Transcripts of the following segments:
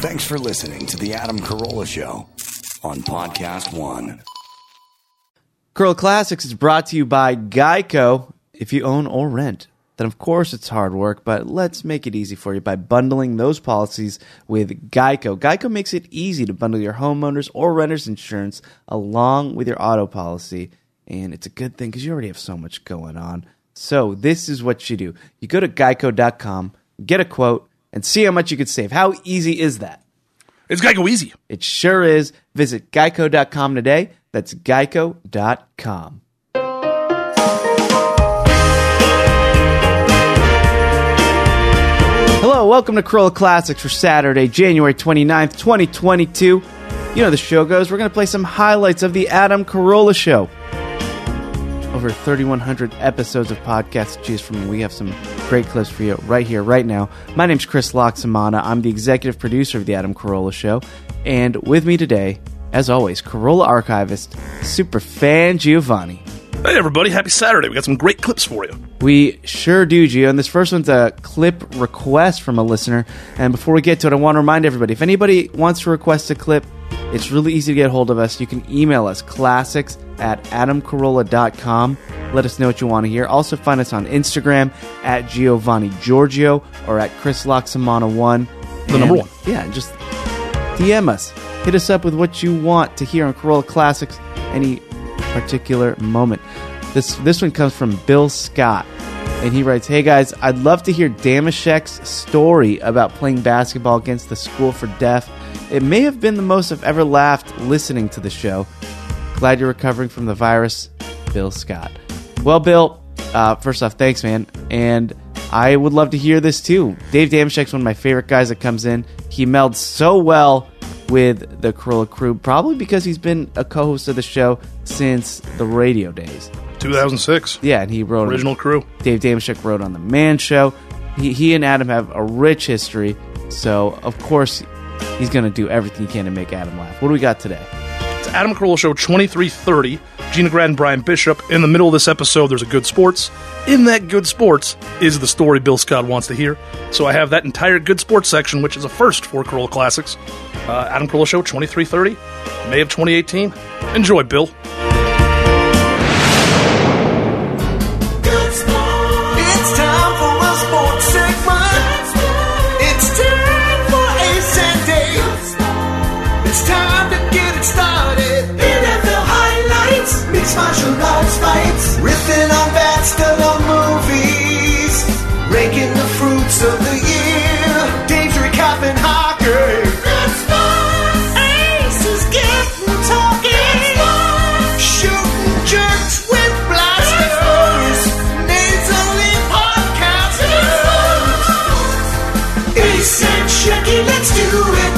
Thanks for listening to The Adam Carolla Show on Podcast One. Carolla Classics is brought to you by Geico. If you own or rent, then of course it's hard work, but let's make it easy for you by bundling those policies with Geico. Geico makes it easy to bundle your homeowners or renters insurance along with your auto policy, and it's a good thing because you already have so much going on. So this is what you do. You go to geico.com, get a quote, and see how much you could save. How easy is that? It's Geico easy. It sure is. Visit geico.com today. That's geico.com. Hello, welcome to Carolla Classics for Saturday, January 29th, 2022. You know the show goes. We're going to play some highlights of the Adam Carolla Show. Over 3,100 episodes of podcasts to choose from. We have some great clips for you right here, right now. My name's Chris Loxamana. I'm the executive producer of the Adam Carolla Show. And with me today, as always, Carolla archivist, superfan Giovanni. Hey, everybody. Happy Saturday. We got some great clips for you. We sure do, Gio. And this first one's a clip request from a listener. And before we get to it, I want to remind everybody, if anybody wants to request a clip, it's really easy to get a hold of us. You can email us, classics@adamcarolla.com. Let us know what you want to hear. Also find us on Instagram at Giovanni Giorgio or at Chris Loxamana1. The number one. Yeah, just DM us. Hit us up with what you want to hear on Carolla Classics any particular moment. This one comes from Bill Scott, and he writes, "Hey guys, I'd love to hear Damashek's story about playing basketball against the School for Deaf. It may have been the most I've ever laughed listening to the show. Glad you're recovering from the virus, Bill Scott." Well, Bill, first off, thanks, man. And I would love to hear this too. Dave Damashek's one of my favorite guys that comes in. He melds so well with the Carolla crew, probably because he's been a co-host of the show since the radio days. 2006. Yeah, and he wrote Original crew. Dave Damashek wrote on The Man Show. He and Adam have a rich history, so of course he's going to do everything he can to make Adam laugh. What do we got today? It's Adam Carolla Show 2330. Gina Grad and Brian Bishop. In the middle of this episode, there's a good sports. In that good sports is the story Bill Scott wants to hear. So I have that entire good sports section, which is a first for Carolla Classics. Adam Carolla Show 2330, May of 2018. Enjoy, Bill. It's time for a sports segment. It's time for Ace and Dave. It's time to get it started. NFL highlights, mixed martial arts fights, riffing on bats, still on movies, ranking the fruits of the year. Dave's recapping hockey. Ace is getting talking. Shooting jerks with blasters. Nasally podcasters. Ace and Shecky, let's do it.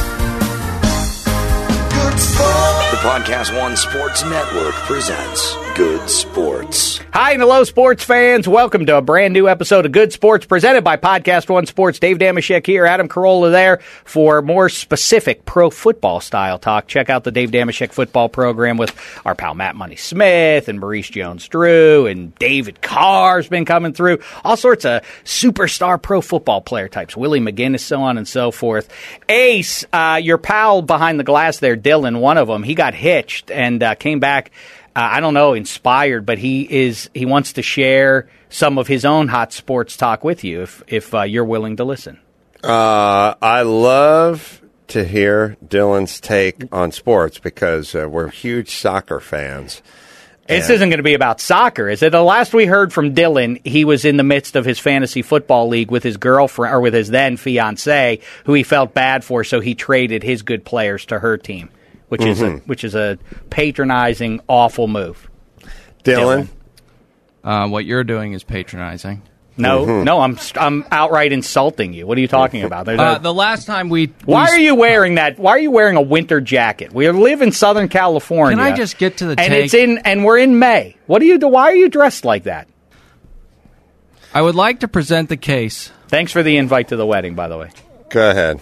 Good sport. The Podcast One Sports Network presents Good Sports. Hi and hello, sports fans. Welcome to a brand new episode of Good Sports presented by Podcast One Sports. Dave Damashek here, Adam Carolla there for more specific pro football style talk. Check out the Dave Damashek football program with our pal Matt Money Smith and Maurice Jones-Drew and David Carr's been coming through. All sorts of superstar pro football player types. Willie McGinnis, so on and so forth. Ace, your pal behind the glass there, Dylan, one of them, he got hitched and came back. I don't know, inspired, but he wants to share some of his own hot sports talk with you if you're willing to listen. I love to hear Dylan's take on sports because we're huge soccer fans. This isn't going to be about soccer, is it? The last we heard from Dylan, he was in the midst of his fantasy football league with his girlfriend, or with his then fiancée, who he felt bad for, so he traded his good players to her team. Which is a patronizing, awful move. Dylan? What you're doing is patronizing. No, I'm outright insulting you. What are you talking about? The last time Why are you wearing that? Why are you wearing a winter jacket? We live in Southern California. Can I just get to the and take? And we're in May. What do you do? Why are you dressed like that? I would like to present the case. Thanks for the invite to the wedding, by the way. Go ahead.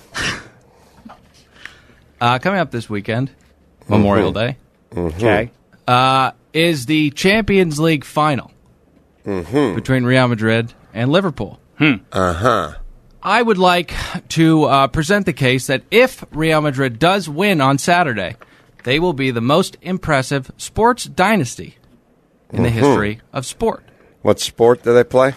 Coming up this weekend, Memorial Day, Okay. is the Champions League final between Real Madrid and Liverpool. I would like to present the case that if Real Madrid does win on Saturday, they will be the most impressive sports dynasty in the history of sport. What sport do they play?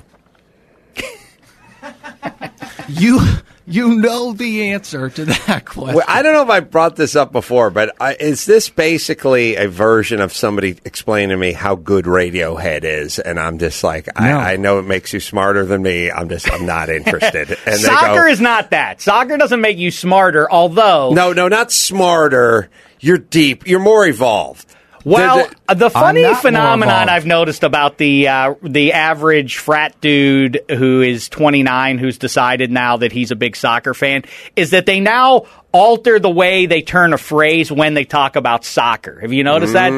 You know the answer to that question. Well, I don't know if I brought this up before, but is this basically a version of somebody explaining to me how good Radiohead is? And I'm just like, No. I know it makes you smarter than me. I'm not interested. And Soccer is not that. Soccer doesn't make you smarter, although... No, not smarter. You're deep. You're more evolved. Well, the funny not more phenomenon evolved. I've noticed about the average frat dude who is 29 who's decided now that he's a big soccer fan is that they now alter the way they turn a phrase when they talk about soccer. Have you noticed that?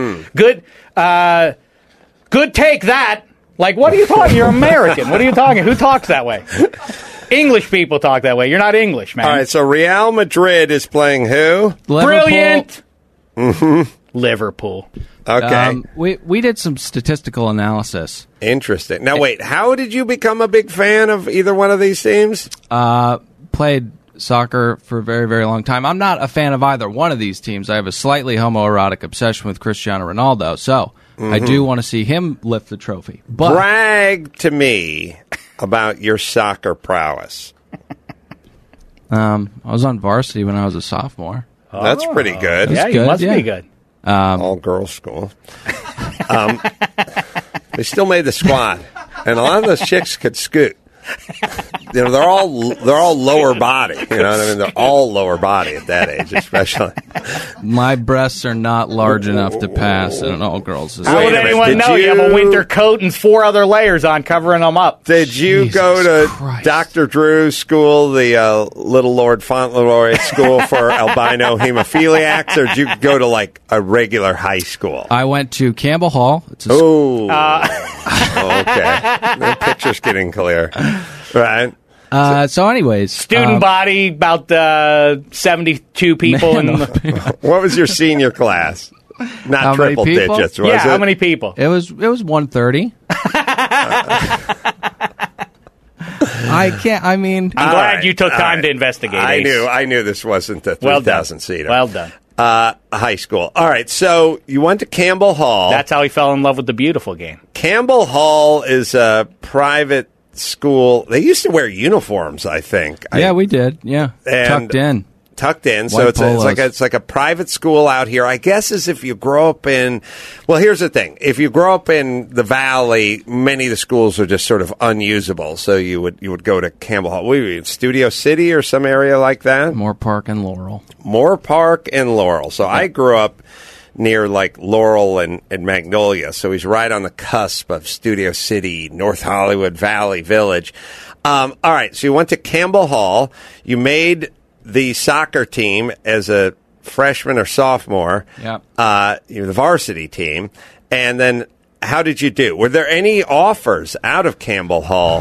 Good take that. Like, what are you talking? You're American. What are you talking? Who talks that way? English people talk that way. You're not English, man. All right, so Real Madrid is playing who? Liverpool- Brilliant. Liverpool. Okay. We did some statistical analysis. Interesting. Now, wait, how did you become a big fan of either one of these teams? Played soccer for a very, very long time. I'm not a fan of either one of these teams. I have a slightly homoerotic obsession with Cristiano Ronaldo, so I do want to see him lift the trophy. But Brag to me about your soccer prowess. I was on varsity when I was a sophomore. That's pretty good. Yeah, you good, must yeah. be good. All-girls school. They still made the squad, and a lot of those chicks could scoot. You know, they're all lower body. You know what I mean? They're all lower body at that age, especially. My breasts are not large enough to pass in an all-girls How society. would Wait a minute, anyone did know? You have a you- winter coat and 4 other layers on covering them up. Did you Jesus go to Christ. Dr. Drew's school, the Little Lord Fauntleroy School for albino hemophiliacs, or did you go to like a regular high school? I went to Campbell Hall. It's a Oh, okay. The picture's getting clear, right? so anyways, Student body, about 72 people. in the, What was your senior class? Not How many triple people? digits, was yeah, it? how many people? it was 130. I can't. I mean, I'm All glad right, you took all time right. to investigate. I Ace. knew this wasn't a Well done. 3,000 seater. Well done. High school. All right, so you went to Campbell Hall. That's how he fell in love with the beautiful game. Campbell Hall is a private school. They used to wear uniforms, I think. yeah, we did. Yeah, And- tucked in. Tucked in, so White it's polos. like a private school out here. I guess as if you grow up in. Well, here's the thing: if you grow up in the valley, many of the schools are just sort of unusable. So you would go to Campbell Hall. What were you in Studio City or some area like that? Moore Park and Laurel. Moore Park and Laurel. So I grew up near like Laurel and Magnolia. So he's right on the cusp of Studio City, North Hollywood, Valley Village. All right. So you went to Campbell Hall. You made the soccer team as a freshman or sophomore. Yep. You're the varsity team. And then how did you do? Were there any offers out of Campbell Hall?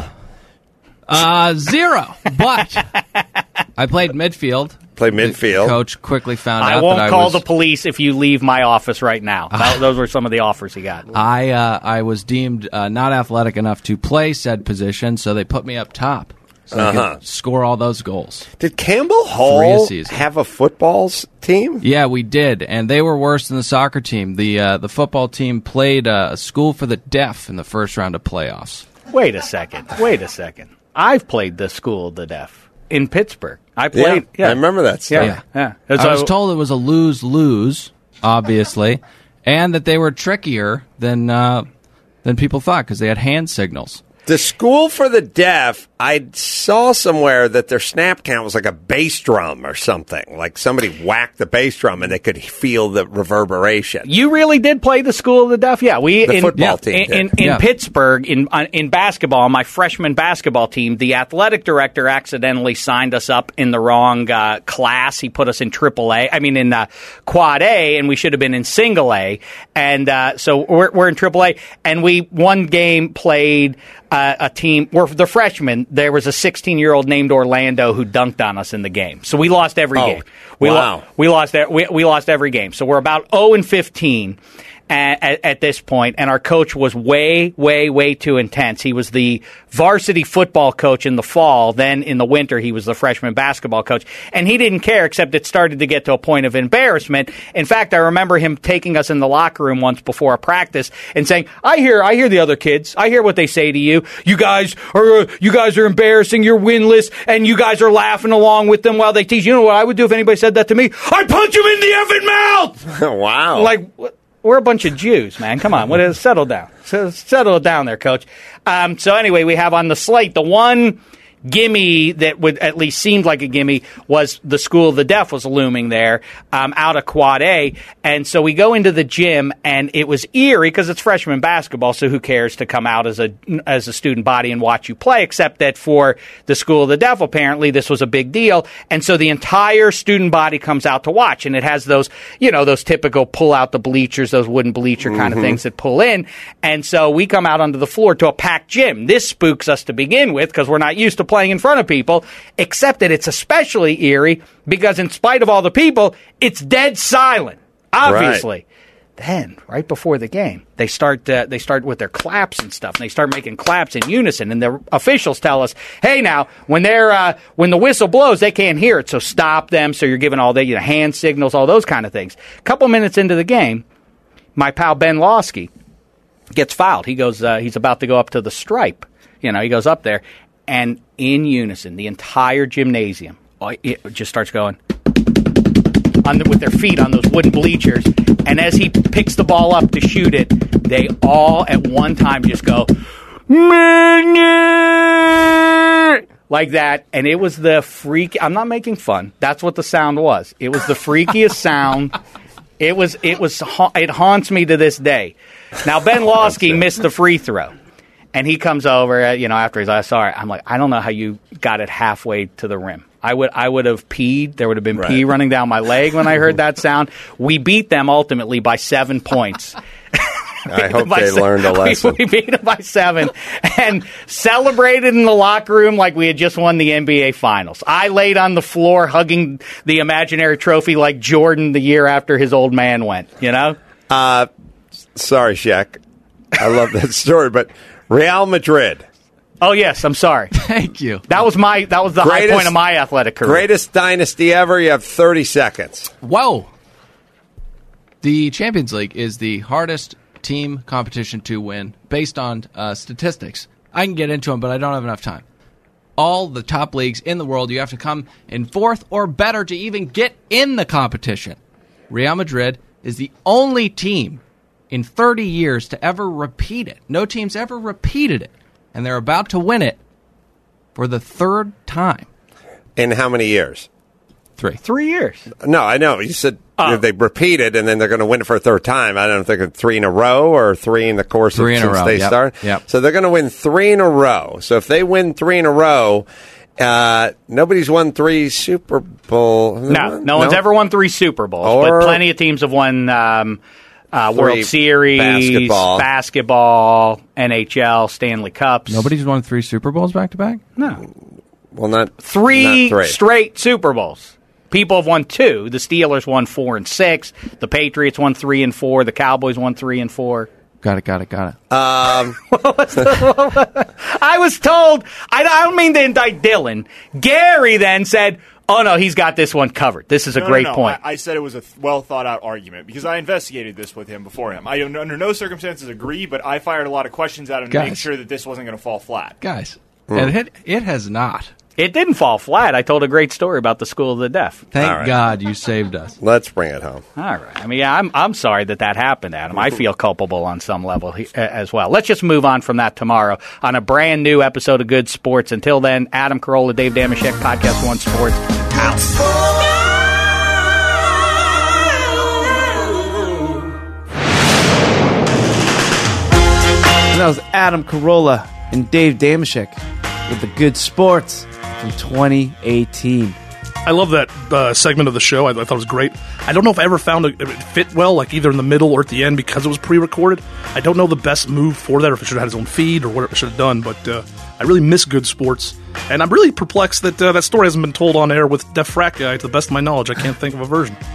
0. But I played midfield. Play midfield. Coach quickly found I out won't that call I was, the police if you leave my office right now. Those were some of the offers he got. I was deemed not athletic enough to play said position, so they put me up top so I could score all those goals. Did Campbell 3 a Hall season. have a football team? Yeah, we did, and they were worse than the soccer team. The football team played a school for the deaf in the first round of playoffs. Wait a second. I've played the School of the Deaf in Pittsburgh. I played. I remember that stuff. Yeah. I was told it was a lose-lose, obviously, and that they were trickier than people thought because they had hand signals. The School for the Deaf, I saw somewhere that their snap count was like a bass drum or something. Like somebody whacked the bass drum and they could feel the reverberation. You really did play the School of the Deaf? Yeah, we The in, football team in did. Yeah. Pittsburgh in basketball. My freshman basketball team, the athletic director accidentally signed us up in the wrong class. He put us in AAA. I mean in Quad A, and we should have been in Single A. And so we're in AAA, and we one game played a team. We're the freshmen. There was a 16-year-old named Orlando who dunked on us in the game. So we lost every game. We wow. we lost every game. So we're about 0-15. at this point, and our coach was way, way, way too intense. He was the varsity football coach in the fall. Then in the winter, he was the freshman basketball coach. And he didn't care, except it started to get to a point of embarrassment. In fact, I remember him taking us in the locker room once before a practice and saying, I hear the other kids. I hear what they say to you. You guys are embarrassing. You're winless, and you guys are laughing along with them while they teach. You know what I would do if anybody said that to me? I'd punch him in the effing mouth! Wow. Like, we're a bunch of Jews, man. Come on. Settle down. Settle it down there, Coach. So anyway, we have on the slate the one gimme that would at least seemed like a gimme was the School of the Deaf was looming there out of Quad A. And so we go into the gym, and it was eerie because it's freshman basketball, so who cares to come out as a student body and watch you play, except that for the School of the Deaf, apparently this was a big deal. And so the entire student body comes out to watch, and it has those, those typical pull out the bleachers, those wooden bleacher kind of things that pull in. And so we come out onto the floor to a packed gym. This spooks us to begin with because we're not used to playing in front of people, except that it's especially eerie because in spite of all the people, it's dead silent, obviously. Right. Then, right before the game, they start with their claps and stuff, and they start making claps in unison, and the officials tell us, hey, now, when the whistle blows, they can't hear it, so stop them, so you're giving all the hand signals, all those kind of things. A couple minutes into the game, my pal Ben Lawsky gets fouled. He goes, he's about to go up to the stripe. He goes up there, and in unison, the entire gymnasium, it just starts going with their feet on those wooden bleachers. And as he picks the ball up to shoot it, they all at one time just go like that. And it was the freak. I'm not making fun. That's what the sound was. It was the freakiest sound. It haunts me to this day. Now, Ben Lawsky missed the free throw. And he comes over, after he's like, sorry. I'm like, I don't know how you got it halfway to the rim. I would have peed. There would have been pee running down my leg when I heard that sound. We beat them ultimately by 7 points. I hope they learned a lesson. We beat them by 7 and celebrated in the locker room like we had just won the NBA Finals. I laid on the floor hugging the imaginary trophy like Jordan the year after his old man went, Sorry, Shaq. I love that story, but Real Madrid. Oh, yes, I'm sorry. Thank you. That was the high point of my athletic career. Greatest dynasty ever. You have 30 seconds. Whoa. The Champions League is the hardest team competition to win based on statistics. I can get into them, but I don't have enough time. All the top leagues in the world, you have to come in fourth or better to even get in the competition. Real Madrid is the only team in 30 years to ever repeat it. No team's ever repeated it. And they're about to win it for the third time. In how many years? 3. 3 years. No, I know. You said they repeat it, and then they're going to win it for a third time. I don't think it's 3 in a row or 3 in the course of since they started. Yep. So they're going to win 3 in a row. So if they win 3 in a row, nobody's won 3 Super Bowl. No one's ever won 3 Super Bowls, but plenty of teams have won World Series, basketball, NHL, Stanley Cups. Nobody's won 3 Super Bowls back-to-back? No. Well, not 3 3 straight Super Bowls. People have won 2. The Steelers won 4 and 6. The Patriots won 3 and 4. The Cowboys won 3 and 4. Got it. I was told, I don't mean to indict Dylan. Gary then said, oh, no, he's got this one covered. This is a great point. I said it was a well-thought-out argument because I investigated this with him before him. I under no circumstances agree, but I fired a lot of questions at him to make sure that this wasn't going to fall flat. Guys, it has not. It didn't fall flat. I told a great story about the School of the Deaf. Thank God you saved us. Let's bring it home. All right. I mean, I'm sorry that happened, Adam. I feel culpable on some level as well. Let's just move on from that tomorrow on a brand new episode of Good Sports. Until then, Adam Carolla, Dave Dameshek, Podcast One Sports, out. And that was Adam Carolla and Dave Dameshek with the Good Sports from 2018. I love that segment of the show. I thought it was great. I don't know if I ever found it fit well, like either in the middle or at the end because it was pre-recorded. I don't know the best move for that, or if it should have had its own feed or what it should have done, but I really miss Good Sports. And I'm really perplexed that that story hasn't been told on air with Def Frat Guy. To the best of my knowledge, I can't think of a version.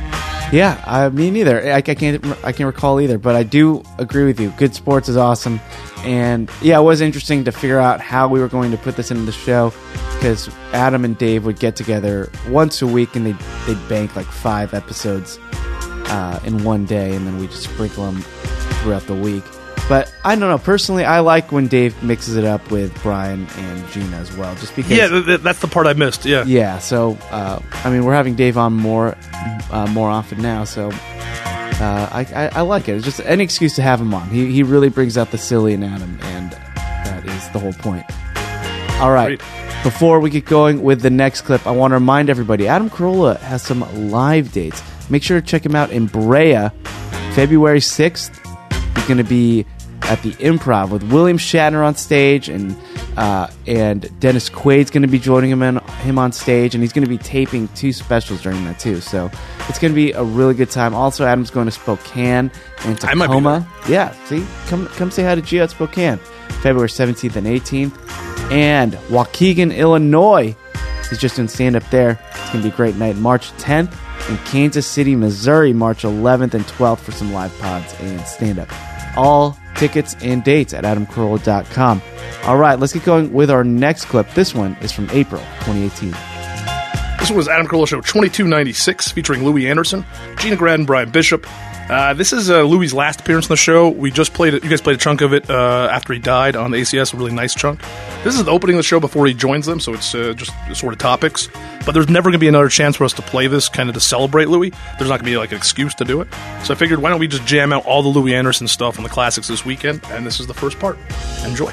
Yeah, me neither. I can't recall either, but I do agree with you. Good Sports is awesome, and yeah, it was interesting to figure out how we were going to put this into the show because Adam and Dave would get together once a week and they'd bank like 5 episodes in one day, and then we just sprinkle them throughout the week. But I don't know. Personally, I like when Dave mixes it up with Brian and Gina as well, just because. Yeah, that's the part I missed. Yeah. Yeah. So, I mean, we're having Dave on more often now. So, I like it. It's just an excuse to have him on. He really brings out the silly in Adam, and that is the whole point. All right. Great. Before we get going with the next clip, I want to remind everybody: Adam Carolla has some live dates. Make sure to check him out in Brea, February 6th. He's going to be at the Improv with William Shatner on stage, and Dennis Quaid's going to be joining him on stage, and he's going to be taping 2 specials during that too. So it's going to be a really good time. Also, Adam's going to Spokane and Tacoma. I might be there. Yeah, see, come say hi to Gio at Spokane, February 17th and 18th, and Waukegan, Illinois. He's just doing stand up there. It's going to be a great night. March 10th in Kansas City, Missouri, March 11th and 12th for some live pods and stand up. All tickets and dates at adamcarolla.com. All right, let's get going with our next clip. This one is from April 2018. This one was Adam Carolla Show 2296, featuring Louis Anderson, Gina Grad, and Brian Bishop. This is Louis' last appearance on the show. We just played it. You guys played a chunk of it after he died on the ACS, a really nice chunk. This is the opening of the show before he joins them, so it's just sort of topics. But there's never going to be another chance for us to play this kind of to celebrate Louis. There's not going to be like an excuse to do it. So I figured, why don't we just jam out all the Louis Anderson stuff on the classics this weekend? And this is the first part. Enjoy.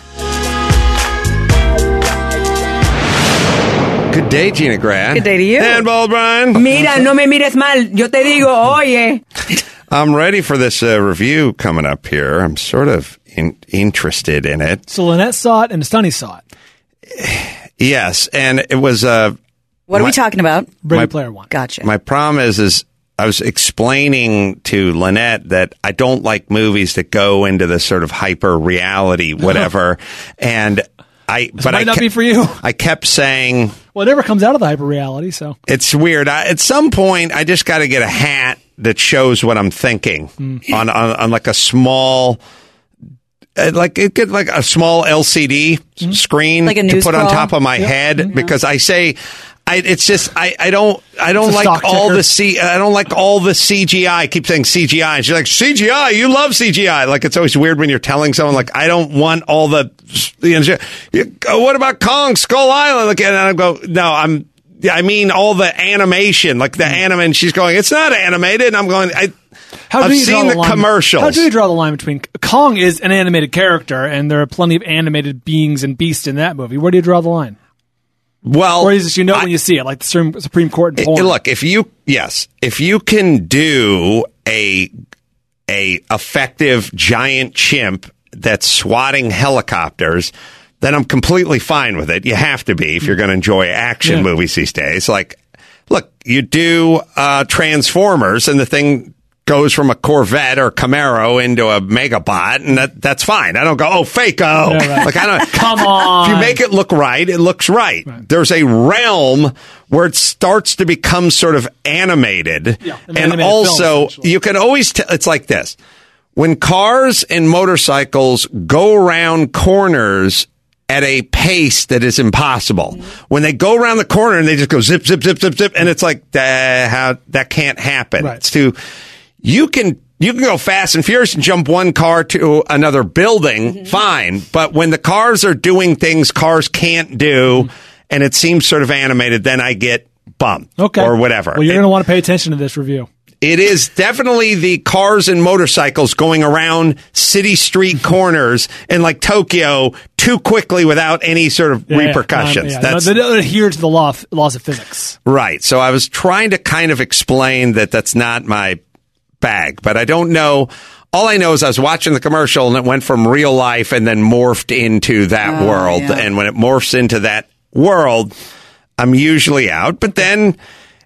Good day, Gina Grad. Good day to you. Handball, Brian. Mira, no me mires mal. Yo te digo, oye. I'm ready for this review coming up here. I'm sort of interested in it. So Lynette saw it and Sonny saw it. Yes, and it was... What are we talking about? Ready Player One. Gotcha. My problem is I was explaining to Lynette that I don't like movies that go into this sort of hyper reality, whatever. And might not be for you. I kept saying, well, it never comes out of the hyper reality, so it's weird. At some point, I just got to get a hat that shows what I'm thinking on like a small. Like it could like a small LCD screen like a to put on crawl. top of my head because I say it's just I don't like all the I don't like all the CGI. I keep saying CGI. And she's like, CGI, you love CGI. Like it's always weird when you're telling someone like I don't want all the what about Kong Skull Island? Like, and I go, no, I mean all the animation, like the anime. And she's going, it's not animated. And I'm going, I've seen the commercials. How do you draw the line between Kong is an animated character, and there are plenty of animated beings and beasts in that movie? Where do you draw the line? Well, or is it when you see it, like the Supreme Court in porn? Look, if you can do a effective giant chimp that's swatting helicopters, then I'm completely fine with it. You have to be if you're going to enjoy action movies these days. Like, look, you do Transformers, and the thing goes from a Corvette or Camaro into a Megabot, and that's fine. I don't go, fake-o. Yeah, right. Like, I don't. Come on. If you make it look right, it looks right. There's a realm where it starts to become sort of animated. Yeah, and also, you can always tell, it's like this. When cars and motorcycles go around corners at a pace that is impossible. When they go around the corner and they just go zip, zip, zip, zip, zip, and it's like, that can't happen. Right. It's too... You can go fast and furious and jump one car to another building, fine. But when the cars are doing things cars can't do, and it seems sort of animated, then I get bummed or whatever. Well, you're going to want to pay attention to this review. It is definitely the cars and motorcycles going around city street corners in like Tokyo too quickly without any sort of repercussions. They don't adhere to the laws of physics. Right. So I was trying to kind of explain that that's not my bag, but I don't know. All I know is I was watching the commercial and it went from real life and then morphed into that world. Yeah. And when it morphs into that world, I'm usually out. But then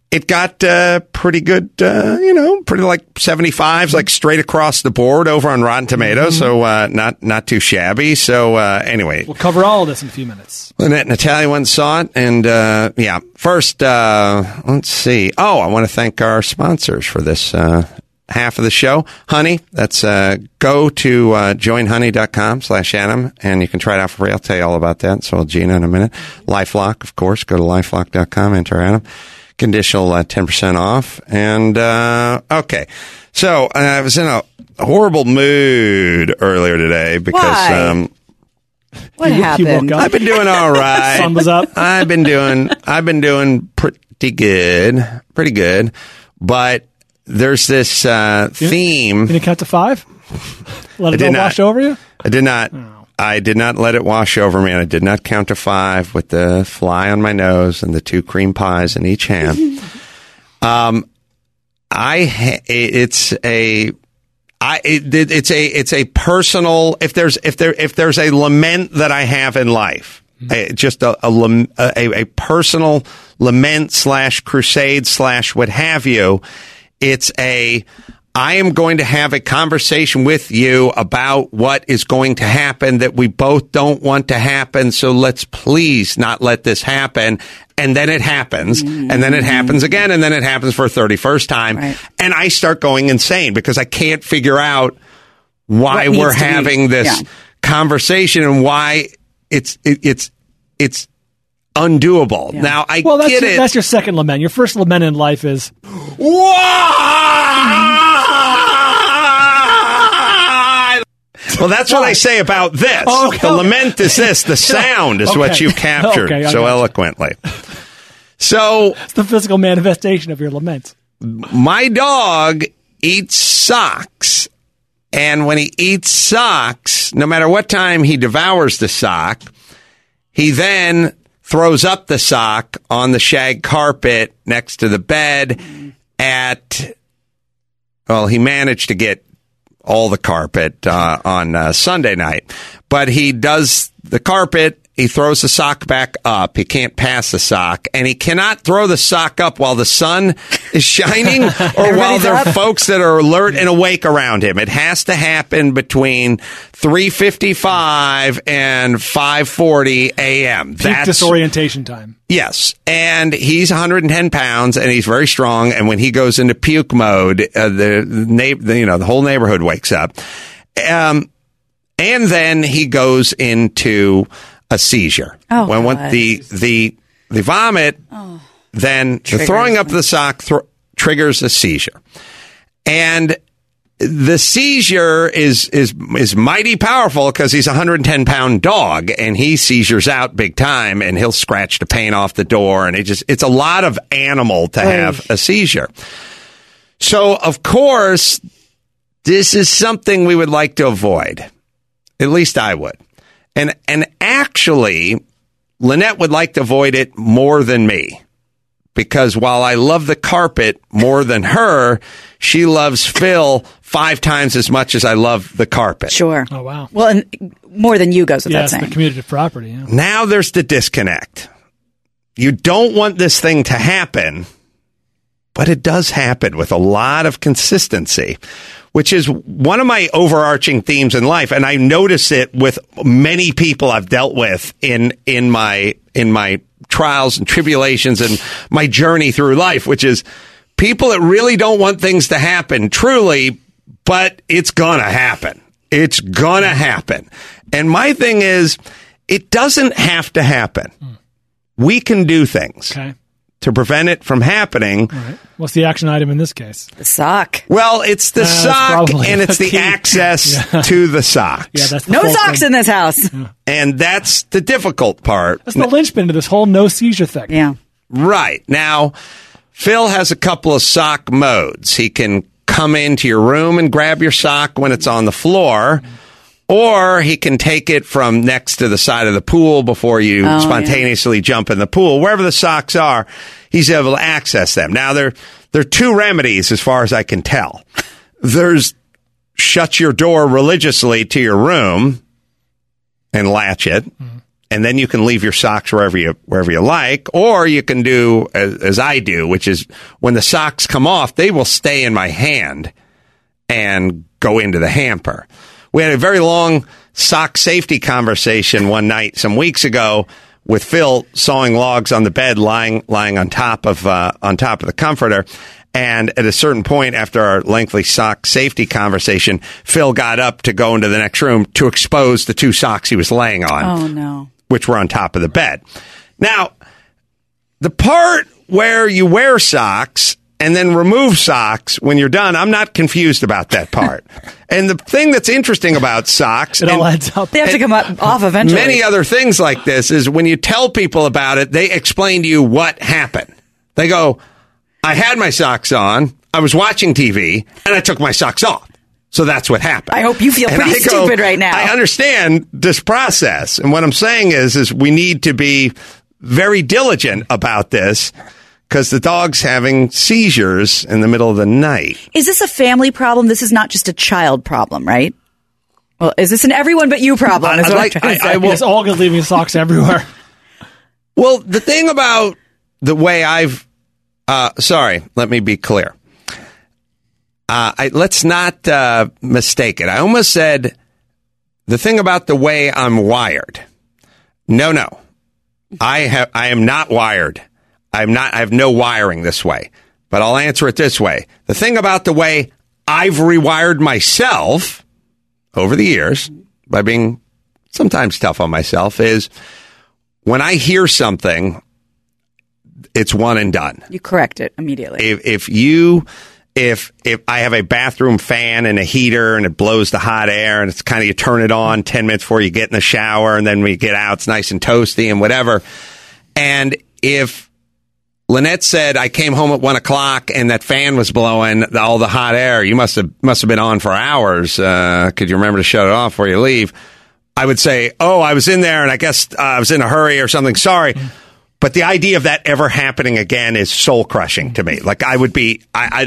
it got pretty good, pretty like 75s, like straight across the board over on Rotten Tomatoes. So not too shabby. So anyway, we'll cover all of this in a few minutes. Lynette and Natalia went and saw it, and first let's see. Oh, I want to thank our sponsors for this half of the show. Honey, that's go to joinhoney.com/Adam, and you can try it out for free. I'll tell you all about that. So Gina in a minute. LifeLock, of course. Go to lifelock.com, enter Adam. Conditional 10% off. And okay, so I was in a horrible mood earlier today because Why? What happened? I've been doing all right. Sun was up. I've been doing pretty good, but there's this theme. Can you count to 5? Let it go wash over you? I did not. Oh. I did not let it wash over me, and I did not count to 5 with the fly on my nose and the 2 cream pies in each hand. It's a personal. If there's a lament that I have in life, just a personal lament / crusade / what have you, it's I am going to have a conversation with you about what is going to happen that we both don't want to happen. So let's please not let this happen. And then it happens, and then it happens again, and then it happens for a 31st time. Right. And I start going insane because I can't figure out why we're having this conversation and why it's undoable. Yeah. Now, I get it. That's your second lament. Your first lament in life is, well, that's what I say about this. Oh, okay. The lament is this. The sound is what you captured so eloquently. So it's the physical manifestation of your lament. My dog eats socks, and when he eats socks, no matter what time he devours the sock, he then throws up the sock on the shag carpet next to the bed he managed to get all the carpet on Sunday night, but he does the carpet. He throws the sock back up. He can't pass the sock, and he cannot throw the sock up while the sun is shining or while there are folks that are alert and awake around him. It has to happen between 3:55 and 5:40 a.m. Peak disorientation time. Yes, and he's 110 pounds, and he's very strong. And when he goes into puke mode, the whole neighborhood wakes up, and then he goes into a seizure. When the vomit, then the throwing up the sock triggers a seizure, and the seizure is mighty powerful because he's a 110-pound dog, and he seizures out big time, and he'll scratch the paint off the door, and it's a lot of animal to have a seizure. So of course, this is something we would like to avoid. At least I would. And actually, Lynette would like to avoid it more than me, because while I love the carpet more than her, she loves Phil 5 times as much as I love the carpet. Sure. Oh, wow. Well, and more than you goes with that saying. Yes, the commutative property. Yeah. Now there's the disconnect. You don't want this thing to happen, but it does happen with a lot of consistency, which is one of my overarching themes in life. And I notice it with many people I've dealt with in my trials and tribulations and my journey through life, which is people that really don't want things to happen truly, but it's gonna happen. It's gonna happen. And my thing is, it doesn't have to happen. We can do things. Okay. To prevent it from happening. All right. What's the action item in this case? The sock. Well, it's the sock, and it's the access to the socks. Yeah, that's the no socks in this house. Yeah. And that's the difficult part. That's the linchpin to this whole no seizure thing. Yeah. Right. Now, Phil has a couple of sock modes. He can come into your room and grab your sock when it's on the floor, or he can take it from next to the side of the pool before you spontaneously jump in the pool. Wherever the socks are, he's able to access them. Now, there are 2 remedies as far as I can tell. There's shut your door religiously to your room and latch it. and then you can leave your socks wherever you like, or you can do as I do, which is when the socks come off, they will stay in my hand and go into the hamper. We had a very long sock safety conversation one night some weeks ago with Phil sawing logs on the bed, lying on top of the comforter. And at a certain point after our lengthy sock safety conversation, Phil got up to go into the next room to expose the 2 socks he was laying on. Oh, no. Which were on top of the bed. Now, the part where you wear socks and then remove socks when you're done, I'm not confused about that part. And the thing that's interesting about socks... It all adds up. They have to come off eventually. Many other things like this is when you tell people about it, they explain to you what happened. They go... I had my socks on, I was watching TV, and I took my socks off. So that's what happened. I hope you feel pretty stupid right now. I understand this process. And what I'm saying is we need to be very diligent about this because the dog's having seizures in the middle of the night. Is this a family problem? This is not just a child problem, right? Well, is this an everyone but you problem? Is what I'm trying to say. It's all good leaving socks everywhere. Well, the thing about the way I've... sorry, let me be clear. Let's not mistake it. I almost said the thing about the way I'm wired. No. I am not wired. I have no wiring this way. But I'll answer it this way. The thing about the way I've rewired myself over the years by being sometimes tough on myself is when I hear something, it's one and done. You correct it immediately. If I have a bathroom fan and a heater and it blows the hot air and it's kind of you turn it on 10 minutes before you get in the shower and then when you get out it's nice and toasty and whatever. And if Lynette said I came home at 1 o'clock and that fan was blowing all the hot air, you must have been on for hours. Could you remember to shut it off before you leave? I would say, I was in there and I guess I was in a hurry or something. Sorry. But the idea of that ever happening again is soul crushing to me. Like I would be,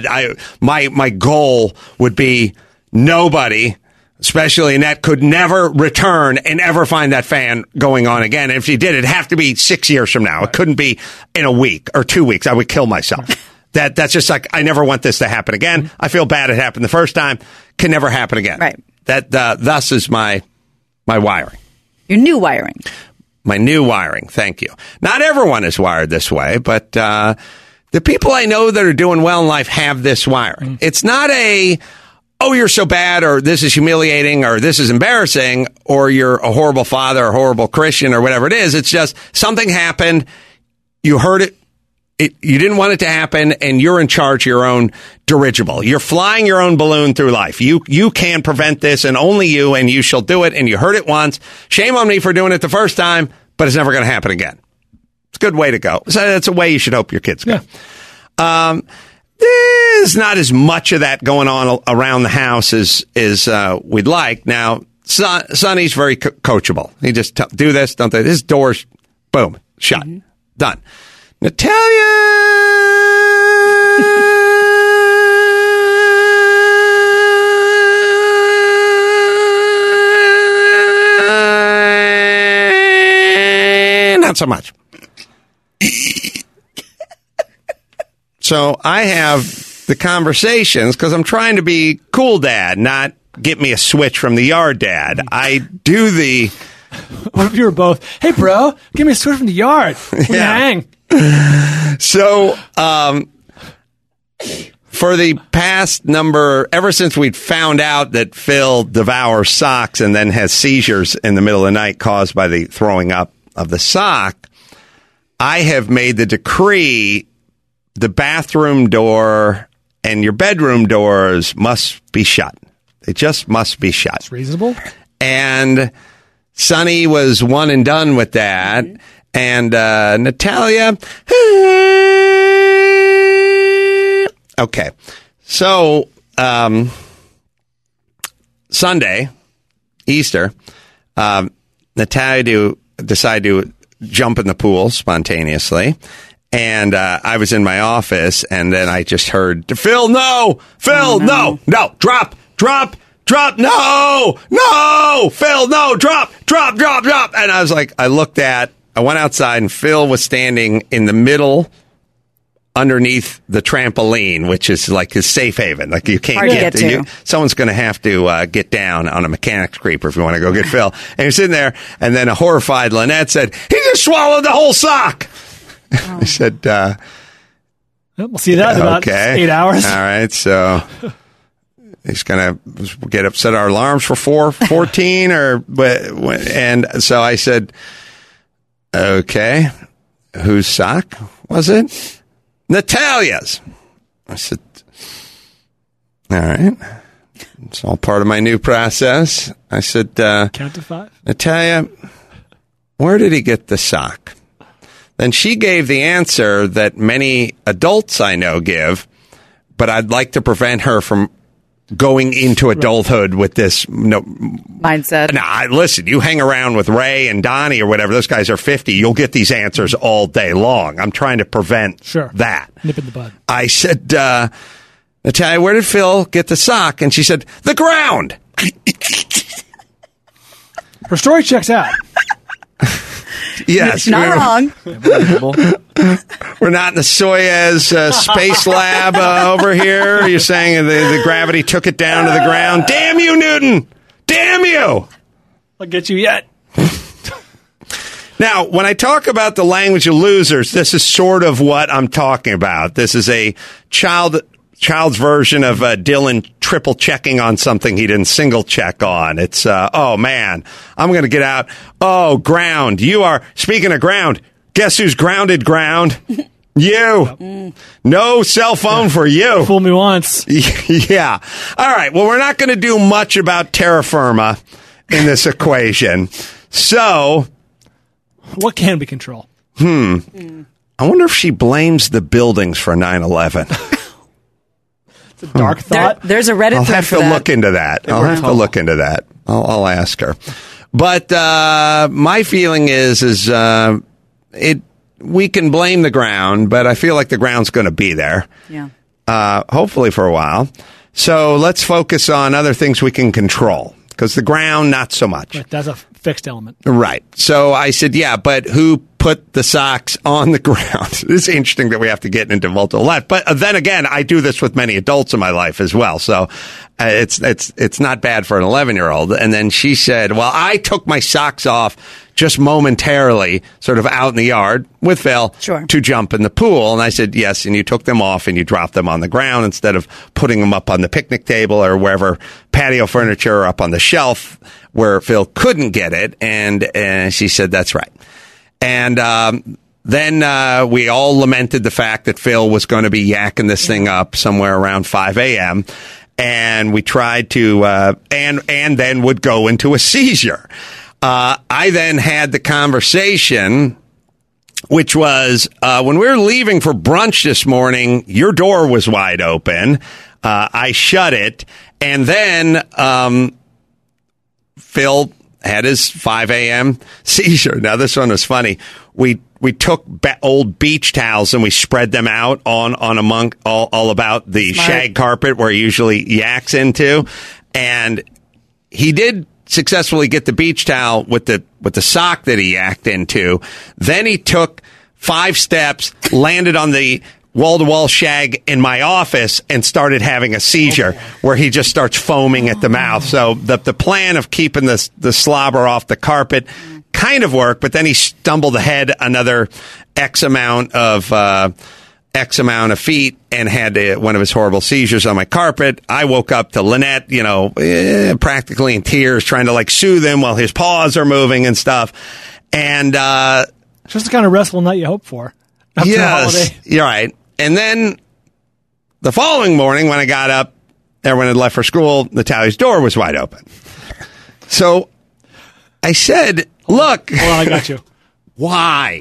my goal would be nobody, especially Annette, could never return and ever find that fan going on again. And if she did, it'd have to be 6 years from now. It couldn't be in a week or 2 weeks. I would kill myself. That's just like, I never want this to happen again. I feel bad it happened the first time. Can never happen again. Right. Thus is my wiring. Your new wiring. My new wiring. Thank you. Not everyone is wired this way, but the people I know that are doing well in life have this wiring. It's not you're so bad, or this is humiliating, or this is embarrassing, or you're a horrible father, or horrible Christian, or whatever it is. It's just something happened. You heard it. You didn't want it to happen, and you're in charge of your own dirigible. You're flying your own balloon through life. You can prevent this, and only you, and you shall do it, and you heard it once. Shame on me for doing it the first time, but it's never going to happen again. It's a good way to go. So that's a way you should hope your kids go. Yeah. There's not as much of that going on around the house as we'd like. Now, Sonny's very coachable. He just do this, don't do this. His door's, boom, shut, done. Natalia! Not so much. So I have the conversations because I'm trying to be cool dad, not get me a switch from the yard dad. I do the... What if you were both, hey, bro, give me a switch from the yard. Hang. So, for the past ever since we'd found out that Phil devours socks and then has seizures in the middle of the night caused by the throwing up of the sock, I have made the decree the bathroom door and your bedroom doors must be shut. They just must be shut. It's reasonable. And Sonny was one and done with that. And Natalia. Okay. So, Sunday, Easter, Natalia decided to jump in the pool spontaneously. And I was in my office, and then I just heard, Phil, no! Phil, no! Drop! drop, no, Phil, no, drop. And I was like, I went outside, and Phil was standing in the middle underneath the trampoline, which is like his safe haven. Like you can't get to. Someone's going to have to get down on a mechanics creeper if you want to go get Phil. And you're sitting there, and then a horrified Lynette said, he just swallowed the whole sock. Oh. I said, we'll see that in about 8 hours. All right, so he's going to get up, set our alarms for 4:14, and so I said, okay, whose sock was it? Natalia's. I said, all right. It's all part of my new process. I said, count to 5. Natalia, where did he get the sock? Then she gave the answer that many adults I know give, but I'd like to prevent her from going into adulthood with this mindset. Nah, listen, you hang around with Ray and Donnie or whatever, those guys are 50, you'll get these answers all day long. I'm trying to prevent that. Nip in the bud. I said, Natalia, where did Phil get the sock? And she said, the ground. Her story checks out. Yes. Not wrong. We're not in the Soyuz space lab over here. You're saying the gravity took it down to the ground. Damn you, Newton! Damn you! I'll get you yet. Now, when I talk about the language of losers, this is sort of what I'm talking about. This is a child's version of Dylan triple checking on something he didn't single check on. It's, oh man, I'm going to get out. Oh, ground. You are, speaking of ground, guess who's grounded ground? You. No cell phone for you. Fool me once. Yeah. All right. Well, we're not going to do much about terra firma in this equation. So. What can we control? I wonder if she blames the buildings for 9/11. Dark thought. There's a Reddit I'll thread have for to that. look into that. I'll have to look into that. I'll ask her. But my feeling is we can blame the ground, but I feel like the ground's going to be there. Yeah. Hopefully for a while. So let's focus on other things we can control, because the ground, not so much. Right, that's a fixed element. Right. So I said, yeah, but who put the socks on the ground? It's interesting that we have to get into multiple life. But then again, I do this with many adults in my life as well. So it's not bad for an 11-year-old. And then she said, well, I took my socks off just momentarily, sort of out in the yard with Phil to jump in the pool. And I said, yes, and you took them off and you dropped them on the ground instead of putting them up on the picnic table or wherever, patio furniture, or up on the shelf where Phil couldn't get it. And she said, that's right. And then we all lamented the fact that Phil was going to be yakking this thing up somewhere around 5 a.m. And we tried to, and then would go into a seizure. I then had the conversation, which was when we were leaving for brunch this morning, your door was wide open. I shut it. And then Phil had his 5 a.m. seizure. Now, this one was funny. We took old beach towels and we spread them out on among all about the shag carpet where he usually yaks into. And he did successfully get the beach towel with the sock that he yacked into. Then he took 5 steps, landed on the wall-to-wall shag in my office, and started having a seizure where he just starts foaming at the mouth. So the plan of keeping the slobber off the carpet kind of worked, but then he stumbled ahead another X amount of feet and had one of his horrible seizures on my carpet. I woke up to Lynette, practically in tears, trying to soothe him while his paws are moving and stuff. And just the kind of restful night you hope for. Yes, you're right. And then the following morning when I got up, everyone had left for school, Natalia's door was wide open. So I said, look. Hold on, I got you. Why?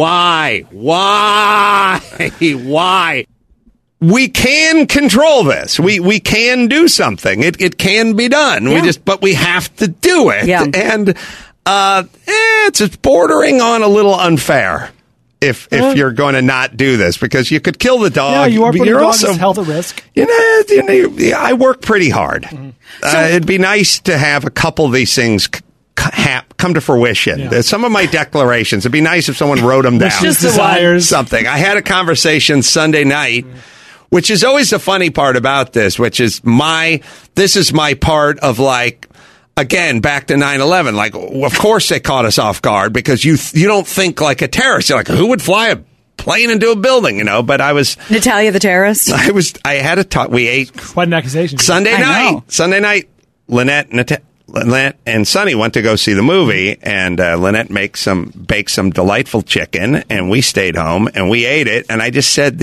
We can control this. We can do something. It can be done. Yeah. But we have to do it. Yeah. And it's bordering on a little unfair. if you're going to not do this, because you could kill the dog. Yeah, you are putting You're the dog's also, health at risk. I work pretty hard. It'd be nice to have a couple of these things come to fruition. Yeah. Some of my declarations, it'd be nice if someone wrote them down. Just desires. Something. I had a conversation Sunday night, which is always the funny part about this, which is this is my part of, like, again, back to 9/11. Like, of course they caught us off guard, because you don't think like a terrorist. You're like, who would fly a plane into a building, But I was Natalia the terrorist. I had a talk. We ate quite an accusation. Sunday night. Lynette and Sonny went to go see the movie, and Lynette baked some delightful chicken, and we stayed home and we ate it. And I just said,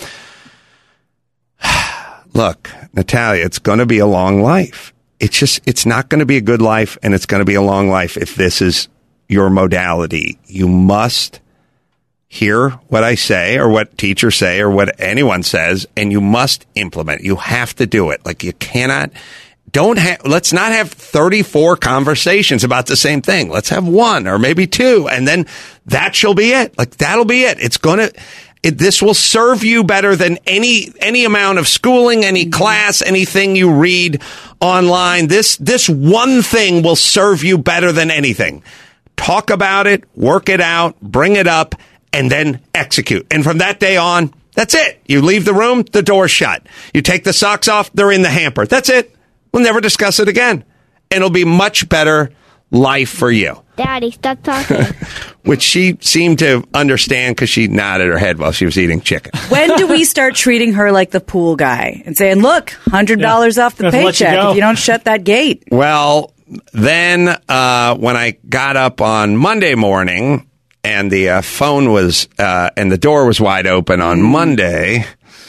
look, Natalia, it's going to be a long life. It's not going to be a good life, and it's going to be a long life if this is your modality. You must hear what I say, or what teachers say, or what anyone says, and you must implement. You have to do it. Like, you cannot. Let's not have 34 conversations about the same thing. Let's have one or maybe two, and then that shall be it. Like, that'll be it. This will serve you better than any amount of schooling, any class, anything you read online. This one thing will serve you better than anything. Talk about it, work it out, bring it up, and then execute. And from that day on, that's it. You leave the room, the door's shut. You take the socks off, they're in the hamper. That's it. We'll never discuss it again. And it'll be much better life for you. Daddy, stop talking. Which she seemed to understand, because she nodded her head while she was eating chicken. When do we start treating her like the pool guy and saying, look, $100 off the paycheck if you don't shut that gate? Well, then when I got up on Monday morning and the phone was, and the door was wide open on Monday,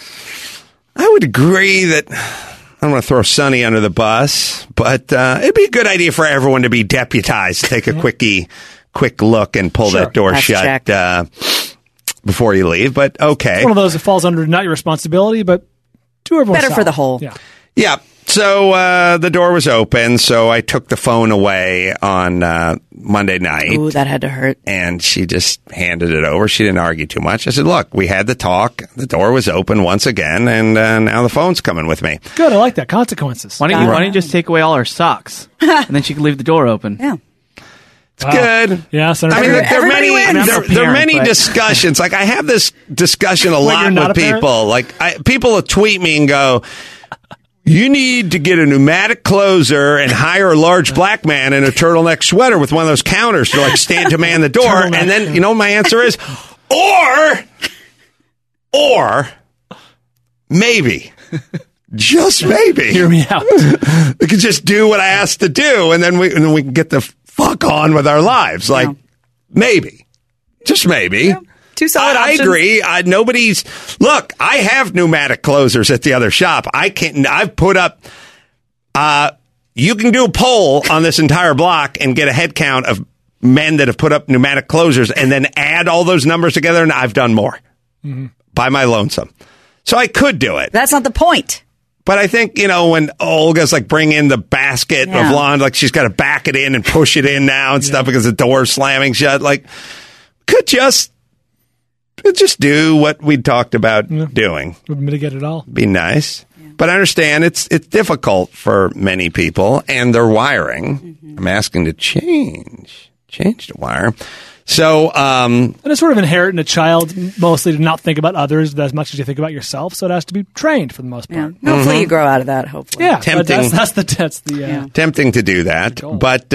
I would agree that I don't want to throw Sonny under the bus, but it'd be a good idea for everyone to be deputized, to take a quick look and pull that door shut before you leave. But okay. It's one of those that falls under not your responsibility, but to everyone's better for the whole. Yeah. So the door was open, so I took the phone away on Monday night. Ooh, that had to hurt. And she just handed it over. She didn't argue too much. I said, look, we had the talk. The door was open once again, and now the phone's coming with me. Good, I like that. Consequences. Why don't you just take away all her socks, and then she can leave the door open? Yeah. It's good. Yeah, I mean, there are many discussions. Like, I have this discussion a lot with people. Like, people will tweet me and go, you need to get a pneumatic closer and hire a large black man in a turtleneck sweater with one of those counters to, like, stand to man the door. And then, you know what my answer is? Or maybe, just maybe, hear me out. We could just do what I asked to do, and then we can get the fuck on with our lives. Like, maybe, just maybe. Yeah. Two solid options. I agree. Look, I have pneumatic closers at the other shop. I've put up, you can do a poll on this entire block and get a head count of men that have put up pneumatic closers, and then add all those numbers together, and I've done more by my lonesome. So I could do it. That's not the point. But I think, when Olga's like bring in the basket of lawn, like she's got to back it in and push it in now and stuff because the door's slamming shut, like, could just do what we talked about doing. Would mitigate it all. Be nice. Yeah. But I understand it's difficult for many people and their wiring. I'm asking to change the wire. So, and it's sort of inherent in a child mostly to not think about others as much as you think about yourself. So it has to be trained for the most part. Yeah. Hopefully you grow out of that. Hopefully, yeah. Tempting. That's the tempting to do that. But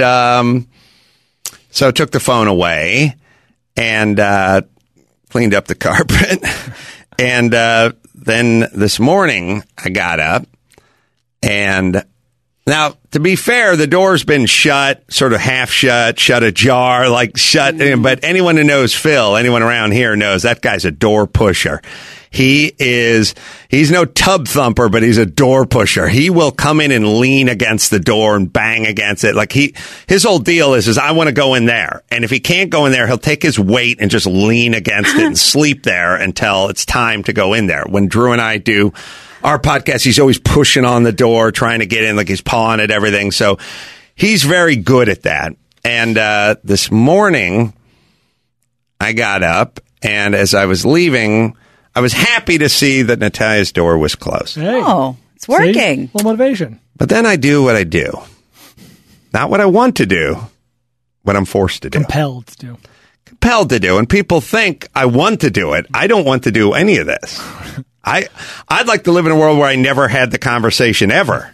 so took the phone away and cleaned up the carpet, and then this morning I got up and. Now, to be fair, the door's been shut, sort of half shut ajar, like shut. But anyone who knows Phil, anyone around here knows that guy's a door pusher. He's no tub thumper, but he's a door pusher. He will come in and lean against the door and bang against it. Like his whole deal is I want to go in there. And if he can't go in there, he'll take his weight and just lean against it and sleep there until it's time to go in there. When Drew and I do our podcast, he's always pushing on the door, trying to get in, like he's pawing at everything. So he's very good at that. And this morning, I got up And as I was leaving, I was happy to see that Natalia's door was closed. Hey. Oh, it's working. See? A little motivation. But then I do what I do. Not what I want to do, what I'm forced to do. Compelled to do. Compelled to do. And people think I want to do it. I don't want to do any of this. I'd like to live in a world where I never had the conversation ever,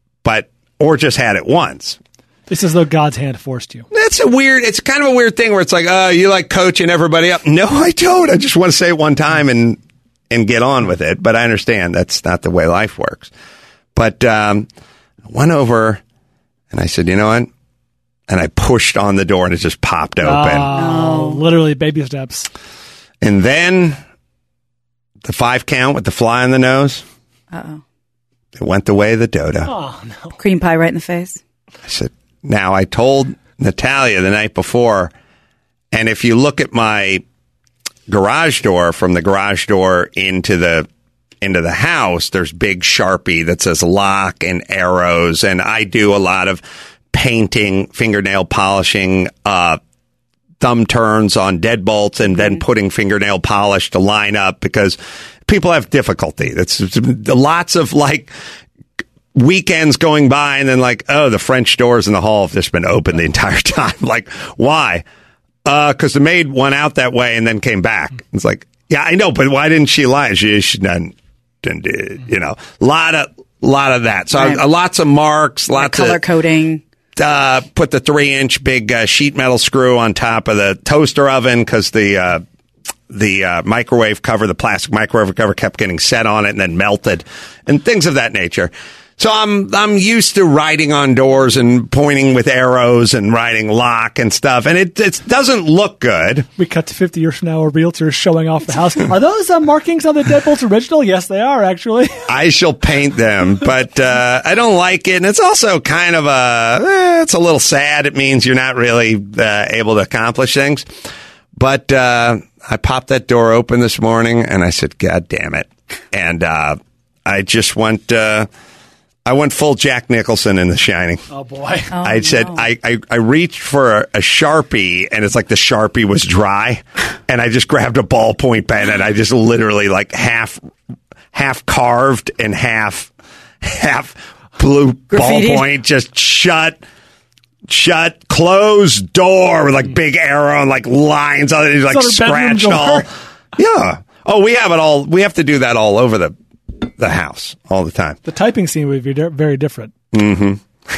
or just had it once. It's as though God's hand forced you. It's kind of a weird thing where it's like, you like coaching everybody up. No, I don't. I just want to say it one time and get on with it. But I understand that's not the way life works. But I went over and I said, you know what? And I pushed on the door and it just popped open. Oh, literally baby steps. And then the 5 count with the fly on the nose. Uh-oh. It went the way of the dodo. Oh, no. Cream pie right in the face. I said, now I told Natalia the night before, and if you look at my garage door, from the garage door into the house, there's big Sharpie that says lock and arrows, and I do a lot of painting, fingernail polishing, thumb turns on deadbolts, and then putting fingernail polish to line up because people have difficulty. That's lots of like weekends going by and then like, oh, the French doors in the hall have just been open the entire time. Like, why? Because the maid went out that way and then came back. It's like, yeah, I know, but why didn't she lie? She didn't, you know, lot of that. So Right. Lots of marks, lots color of coding. Put the 3-inch big sheet metal screw on top of the toaster oven because the microwave cover, the plastic microwave cover, kept getting set on it and then melted, and things of that nature. So I'm used to writing on doors and pointing with arrows and writing lock and stuff, and it doesn't look good. We cut to 50 years from now, where realtors showing off the house. Are those markings on the Deadbolts original? Yes, they are, actually. I shall paint them, but I don't like it, and it's also kind of it's a little sad. It means you're not really able to accomplish things. But I popped that door open this morning, and I said, God damn it. And I just went... I went full Jack Nicholson in The Shining. Oh, boy. I said, I reached for a Sharpie, and it's like the Sharpie was dry, and I just grabbed a ballpoint pen, and I just literally like half carved and half blue ballpoint, just shut, closed door with like big arrow and like lines on it, like scratched all. Yeah. Oh, we have it all. We have to do that all over the house all the time. The typing scene would be very different. Mm-hmm.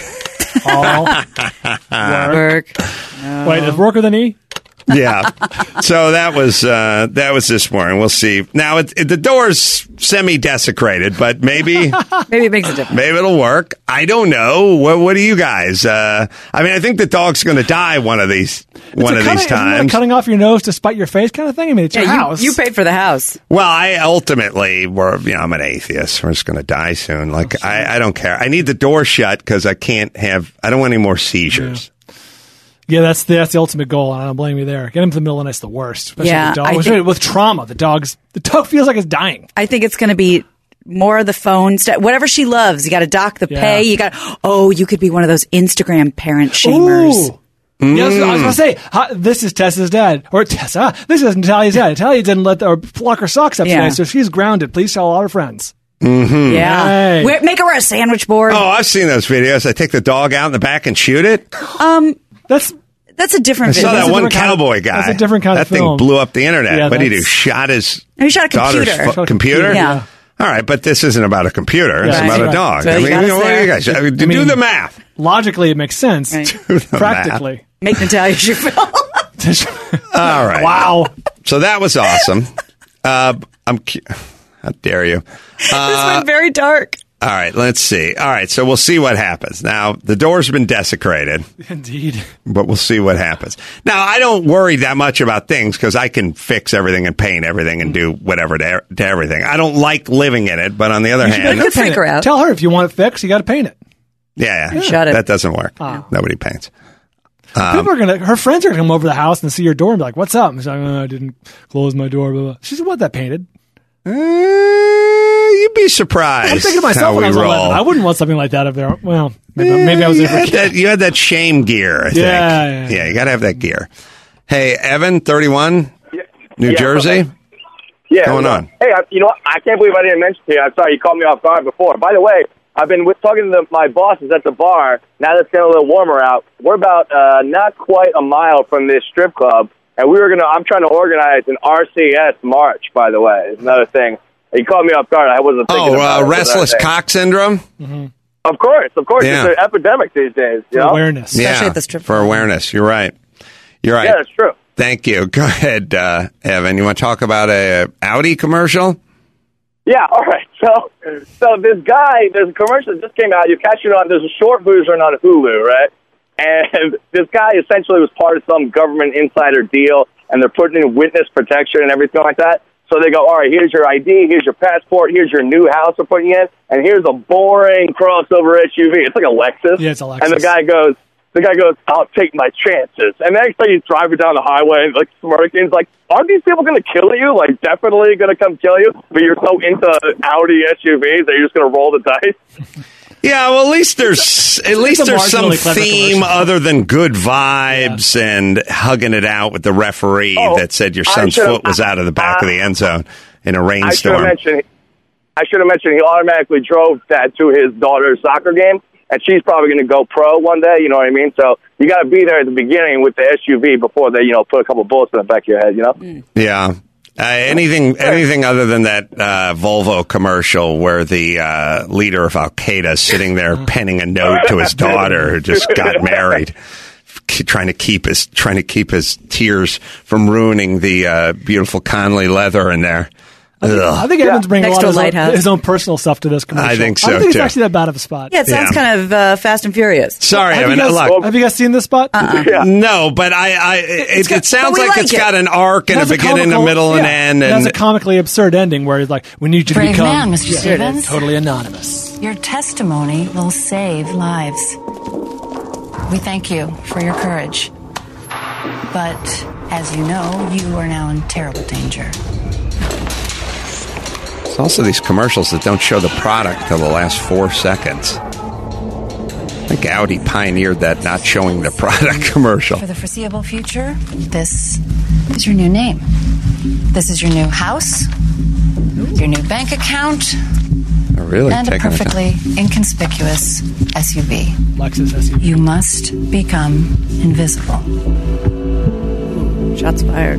All work. Wait, is worker than E? Yeah. So that was this morning. We'll see. Now the door's semi-desecrated, but maybe it makes a difference. Maybe it'll work. I don't know. What do you guys? I mean, I think the dog's going to die one of these times. Isn't it like cutting off your nose to spite your face kind of thing? I mean, it's your house. You paid for the house. Well, I ultimately I'm an atheist. We're just going to die soon. Like I don't care. I need the door shut because I don't want any more seizures. Yeah, that's the ultimate goal, and I don't blame you there. Get him to the middle of the night's the worst. Especially with the dog. With trauma, the dog feels like it's dying. I think it's going to be more of the phone stuff. Whatever she loves, you got to dock the pay. You could be one of those Instagram parent shamers. Ooh. Yeah, I was going to say, this is Tessa's dad. Or Tessa, this is Natalia's dad. Natalia didn't lock her socks up today, so she's grounded. Please tell all her friends. Mm-hmm. Yeah. Make her wear a sandwich board. Oh, I've seen those videos. I take the dog out in the back and shoot it. That's a different video. I saw that one cowboy guy. That's a different kind of film. That thing blew up the internet. Yeah, what did he do? Shot his he shot a daughter's computer? Yeah. All right, but this isn't about a computer. It's about a dog. So I mean, what do you guys do the math. Logically, it makes sense. Right. Practically. Make Natalia shoot film. All right. Wow. So that was awesome. How dare you? This went very dark. All right, let's see. All right, so we'll see what happens. Now, the door's been desecrated. Indeed. But we'll see what happens. Now, I don't worry that much about things because I can fix everything and paint everything and do whatever to everything. I don't like living in it, but on the other hand... freak her out. Tell her if you want it fixed, you got to paint it. Yeah. Shut it. That doesn't work. Oh. Nobody paints. Her friends are going to come over to the house and see your door and be like, what's up? And she's like, I didn't close my door. Blah, blah. She said, want that painted? You'd be surprised. I'm thinking to myself when I was 11. I wouldn't want something like that up there. Well, maybe I was there. You had that shame gear, I think. Yeah, you got to have that gear. Hey, Evan, 31. New Jersey? Yeah. What's going on? Hey, you know what? I can't believe I didn't mention to you. I'm sorry, you caught me off guard before. By the way, I've been talking to my bosses at the bar. Now that it's getting a little warmer out, we're about not quite a mile from this strip club, and I'm trying to organize an RCS march, by the way. It's another thing. You caught me off guard. I wasn't thinking about it. Restless cock syndrome? Mm-hmm. Of course. Yeah. It's an epidemic these days. You know? Awareness. Especially at the strip for awareness. You're right. Yeah, that's true. Thank you. Go ahead, Evan. You want to talk about a Audi commercial? Yeah, all right. So this guy, there's a commercial that just came out. You catch it on, there's a short version on Hulu, right? And this guy essentially was part of some government insider deal, and they're putting in witness protection and everything like that. So they go, all right, here's your ID, here's your passport, here's your new house we're putting in, and here's a boring crossover SUV. It's like a Lexus. Yeah, it's a Lexus. And the guy goes, I'll take my chances. And the next time he's driving down the highway, like smirking, he's like, aren't these people going to kill you? Like, definitely going to come kill you? But you're so into Audi SUVs that you're just going to roll the dice? Yeah, well, at least there's some theme other than good vibes and hugging it out with the referee that said your son's foot was out of the back of the end zone in a rainstorm. I should have mentioned he automatically drove that to his daughter's soccer game, and she's probably going to go pro one day, you know what I mean? So you got to be there at the beginning with the SUV before they, put a couple bullets in the back of your head, you know? Yeah. Anything other than that Volvo commercial where the leader of Al Qaeda is sitting there penning a note to his daughter who just got married, trying to keep his tears from ruining the beautiful Conley leather in there. I think Evan's bringing a lot of his own personal stuff to this commercial. I think so, I don't think it's too. actually that bad of a spot. Yeah, it sounds kind of Fast and Furious. Sorry, Evan. Have you guys seen this spot? No, but it sounds like it's got an arc and a beginning, a middle, and an end. It has a comically absurd ending where he's like, we need you to Brave become man, Mr. Stevens. totally anonymous. Your testimony will save lives. We thank you for your courage. But, as you know, you are now in terrible danger. It's also these commercials that don't show the product till the last 4 seconds. I think Audi pioneered that not showing the product commercial. For the foreseeable future, this is your new name. This is your new house, your new bank account, really and a perfectly inconspicuous SUV. Lexus SUV. You must become invisible. Shots fired.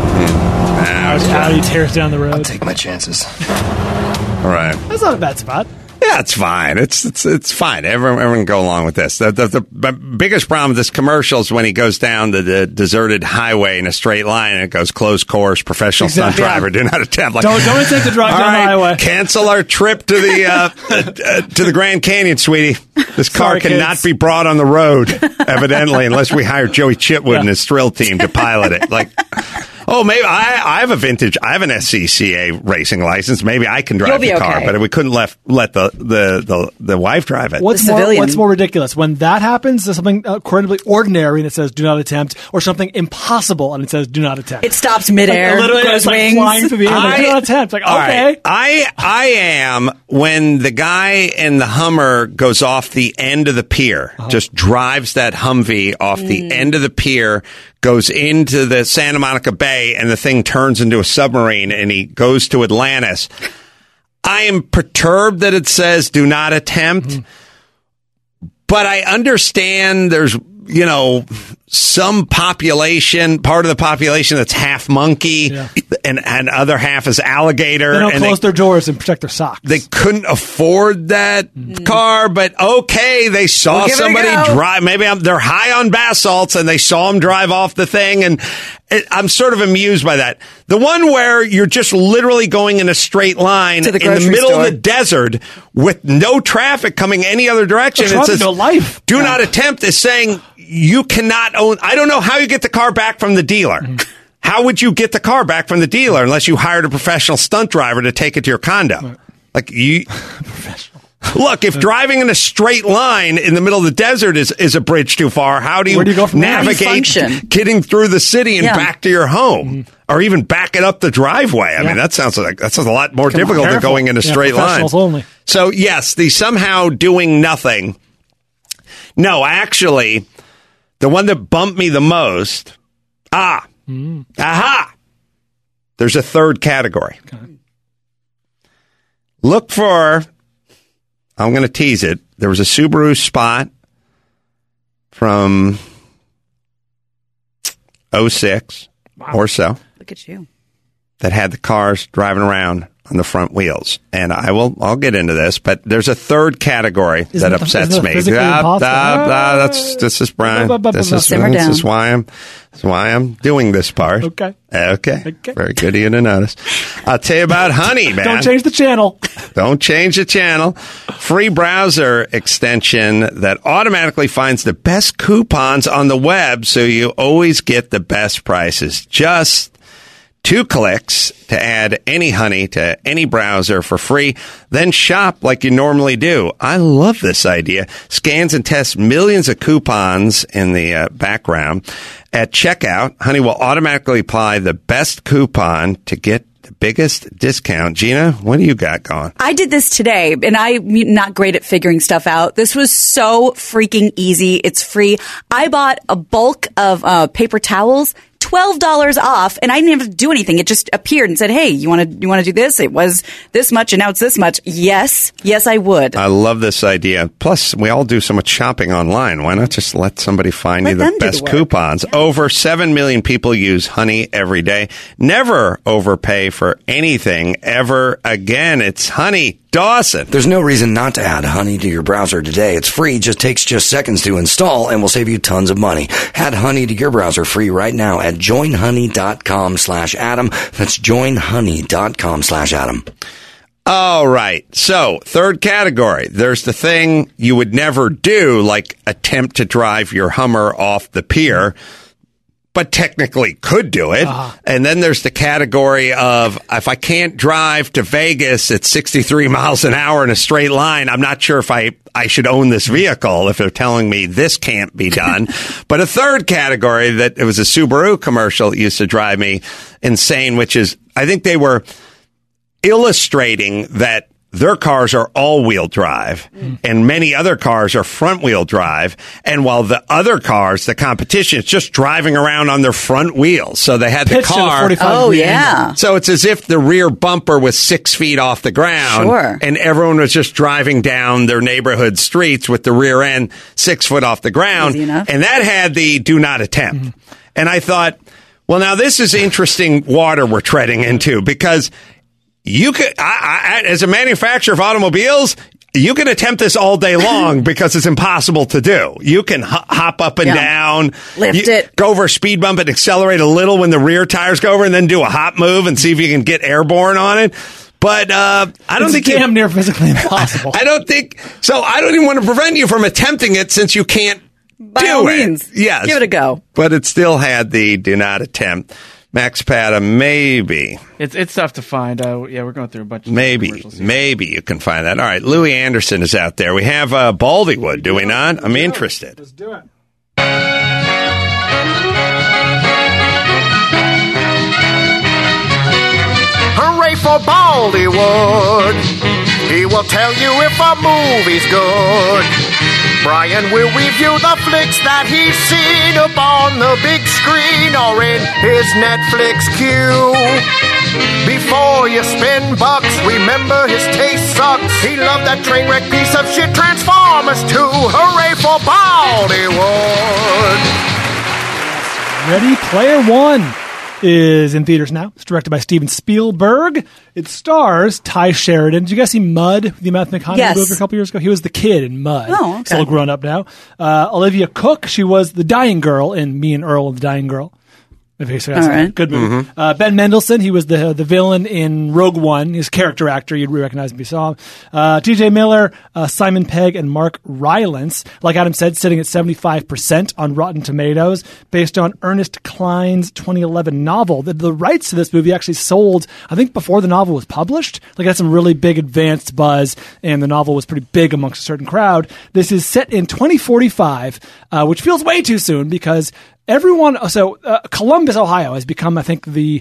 Audi tears down the road. I'll take my chances. All right. That's not a bad spot. Yeah, it's fine. It's fine. Everyone can go along with this. The biggest problem with this commercial is when he goes down the deserted highway in a straight line and it goes closed course, professional stunt driver, do not attempt. Like, don't attempt to drive down the highway. Cancel our trip to the to the Grand Canyon, sweetie. This car cannot be brought on the road, evidently, unless we hire Joey Chitwood and his thrill team to pilot it. Like, oh, maybe I have I have an SCCA racing license. Maybe I can drive the car, but we couldn't let the wife drive it. What's more ridiculous? When that happens, there's something incredibly ordinary and it says do not attempt, or something impossible and it says do not attempt. It stops midair. Literally, it's like flying through the air. Do not attempt. Like, okay. Right. I am when the guy in the Hummer goes off the end of the pier, just drives that Humvee off the end of the pier, goes into the Santa Monica Bay, and the thing turns into a submarine, and he goes to Atlantis. I am perturbed that it says do not attempt, but I understand there's, some population, part of the population that's half monkey and other half is alligator. They don't close their doors and protect their socks. They couldn't afford that car, but okay, they saw somebody drive. Maybe they're high on bath salts and they saw him drive off the thing, and I'm sort of amused by that. The one where you're just literally going in a straight line in the middle of the desert with no traffic coming any other direction. It says, no life. Do not attempt is saying you cannot own. I don't know how you get the car back from the dealer. How would you get the car back from the dealer unless you hired a professional stunt driver to take it to your condo? Like you, professional. Look, if driving in a straight line in the middle of the desert is a bridge too far, how do you navigate getting through the city and back to your home, or even backing up the driveway? I mean, that sounds a lot more difficult than going in a straight line. Only. So yes, the somehow doing nothing. No, actually, the one that bumped me the most. Aha! there's a third category. Okay. Look for, I'm going to tease it. There was a Subaru Spot from 06 or so. Look at you. That had the cars driving around on the front wheels. And I'll get into this, but there's a third category that upsets me. This is Brian. This is why I'm doing this part. Okay. Very good of you to notice. I'll tell you about Honey, man. Don't change the channel. Don't change the channel. Free browser extension that automatically finds the best coupons on the web so you always get the best prices. Just 2 clicks to add any Honey to any browser for free, then shop like you normally do. I love this idea. Scans and tests millions of coupons in the background. At checkout, Honey will automatically apply the best coupon to get the biggest discount. Gina, what do you got going? I did this today, and I'm not great at figuring stuff out. This was so freaking easy. It's free. I bought a bulk of paper towels, $12 off, and I didn't have to do anything. It just appeared and said, "Hey, you want to do this? It was this much, and now it's this much." Yes, I would. I love this idea. Plus, we all do so much shopping online. Why not just let somebody find you the best coupons? Yeah. Over 7 million people use Honey every day. Never overpay for anything ever again. It's Honey. Dawson. There's no reason not to add Honey to your browser today. It's free, takes seconds to install, and will save you tons of money. Add Honey to your browser free right now at joinhoney.com/Adam. That's joinhoney.com/Adam. All right. So, third category. There's the thing you would never do, like attempt to drive your Hummer off the pier, but technically could do it. And then there's the category of, if I can't drive to Vegas at 63 miles an hour in a straight line, I'm not sure if I should own this vehicle if they're telling me this can't be done. But a third category that it was a Subaru commercial that used to drive me insane, which is, I think they were illustrating that their cars are all-wheel drive, and many other cars are front-wheel drive. And while the other cars, the competition, is just driving around on their front wheels. So they had the car. Oh, yeah. So it's as if the rear bumper was 6 feet off the ground. Sure. And everyone was just driving down their neighborhood streets with the rear end 6 foot off the ground. Easy enough. And that had the do not attempt. And I thought, well, now this is interesting water we're treading into, because you could, as a manufacturer of automobiles, you can attempt this all day long because it's impossible to do. You can hop up and down, lift it, go over a speed bump and accelerate a little when the rear tires go over, and then do a hop move and see if you can get airborne on it. But I don't think it's damn near physically impossible. I don't think so. I don't even want to prevent you from attempting it, since you can't By all means. Yes, give it a go. But it still had the do not attempt. Max Pata, maybe. It's tough to find. We're going through a bunch of commercials here. Maybe you can find that. All right, Louis Anderson is out there. We have Baldywood, do we not? I'm interested. Let's do it. Hooray for Baldywood. He will tell you if a movie's good. Brian will review the flicks that he's seen up on the big screen or in his Netflix queue. Before you spend bucks, remember his taste sucks. He loved that train wreck piece of shit Transformers 2. Hooray for Baldywood. Ready Player One is in theaters now. It's directed by Steven Spielberg. It stars Ty Sheridan. Did you guys see Mud, the Matthew McConaughey movie a couple years ago? He was the kid in Mud. Oh, okay. Still grown up now. Olivia Cook, she was the dying girl in Me and Earl and the Dying Girl. Okay, so that's a good movie. Ben Mendelsohn, he was the villain in Rogue One. He's a character actor. You'd recognize him if you saw him. TJ Miller, Simon Pegg, and Mark Rylance. Like Adam said, sitting at 75% on Rotten Tomatoes, based on Ernest Cline's 2011 novel. The rights to this movie actually sold, I think, before the novel was published. Like, it had some really big advanced buzz, and the novel was pretty big amongst a certain crowd. This is set in 2045, which feels way too soon, because Columbus, Ohio has become, I think, the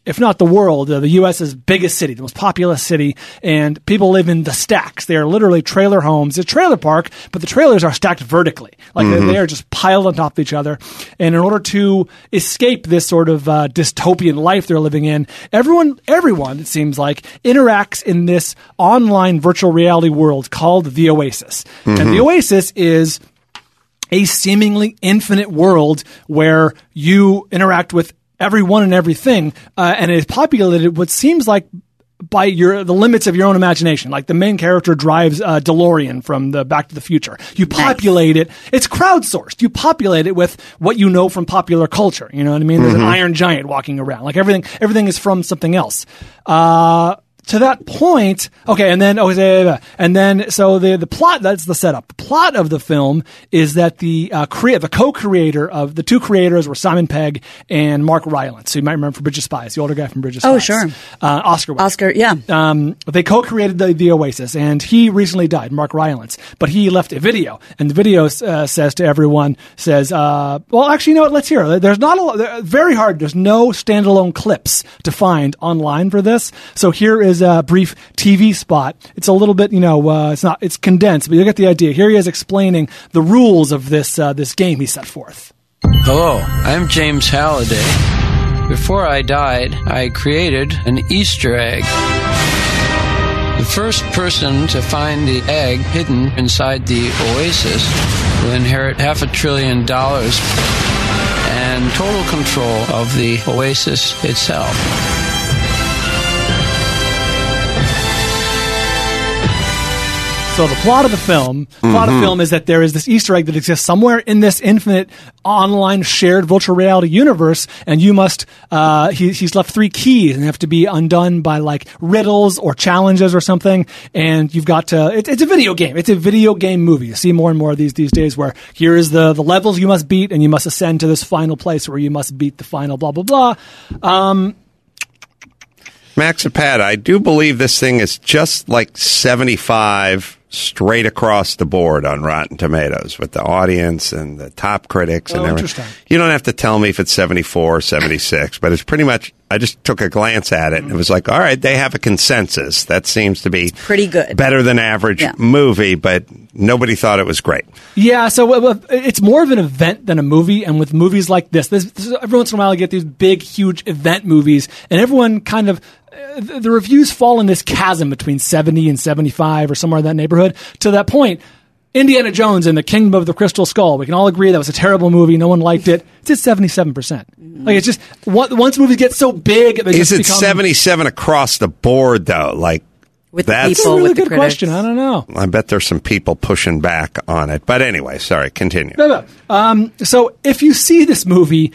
if not the world, the U.S.'s biggest city, the most populous city, and people live in the stacks. They are literally trailer homes. It's a trailer park, but the trailers are stacked vertically. Like they are just piled on top of each other. And in order to escape this sort of dystopian life they're living in, everyone, it seems like, interacts in this online virtual reality world called the Oasis. And the Oasis is a seemingly infinite world where you interact with everyone and everything, and it is populated what seems like by the limits of your own imagination. Like the main character drives a DeLorean from the Back to the Future. You populate it. It's crowdsourced. You populate it with what you know from popular culture. You know what I mean? There's an Iron Giant walking around. Like everything is from something else. To that point, okay, and then so the plot, that's the setup. The plot of the film is that the co-creator of the two creators were Simon Pegg and Mark Rylance. So you might remember from Bridge of Spies, the older guy from Bridge of Spies. Oh, sure. Oscar, yeah. They co-created the Oasis, and he recently died, Mark Rylance. But he left a video, and the video says to everyone, well, actually, you know what? Let's hear it. There's not a lot, very hard. There's no standalone clips to find online for this. So here is a brief TV spot. It's a little bit, it's condensed, but you get the idea. Here he is explaining the rules of this game he set forth. Hello, I'm James Halliday. Before I died, I created an Easter egg. The first person to find the egg hidden inside the Oasis will inherit $500 billion and total control of the Oasis itself. So the plot of the film is that there is this Easter egg that exists somewhere in this infinite online shared virtual reality universe, and you must, he's left 3 keys and they have to be undone by like riddles or challenges or something, and you've got to, it's a video game. It's a video game movie. You see more and more of these days where here is the levels you must beat and you must ascend to this final place where you must beat the final blah, blah, blah. Max and Pat, I do believe this thing is just like 75 straight across the board on Rotten Tomatoes with the audience and the top critics and everything. Interesting. You don't have to tell me if it's 74 or 76, but it's pretty much, I just took a glance at it and it was like, all right, they have a consensus. That seems to be pretty good. Better than average movie, but nobody thought it was great. Yeah, so it's more of an event than a movie, and with movies like this every once in a while you get these big, huge event movies, and everyone kind of, the reviews fall in this chasm between 70 and 75 or somewhere in that neighborhood. To that point, Indiana Jones and the Kingdom of the Crystal Skull, we can all agree that was a terrible movie. No one liked it. It's at 77%. Like, it's just, once movies get so big, they Is it 77 across the board, though? Like, with that's the people, a really with good the question. I don't know. I bet there's some people pushing back on it. But anyway, sorry, continue. No. So if you see this movie,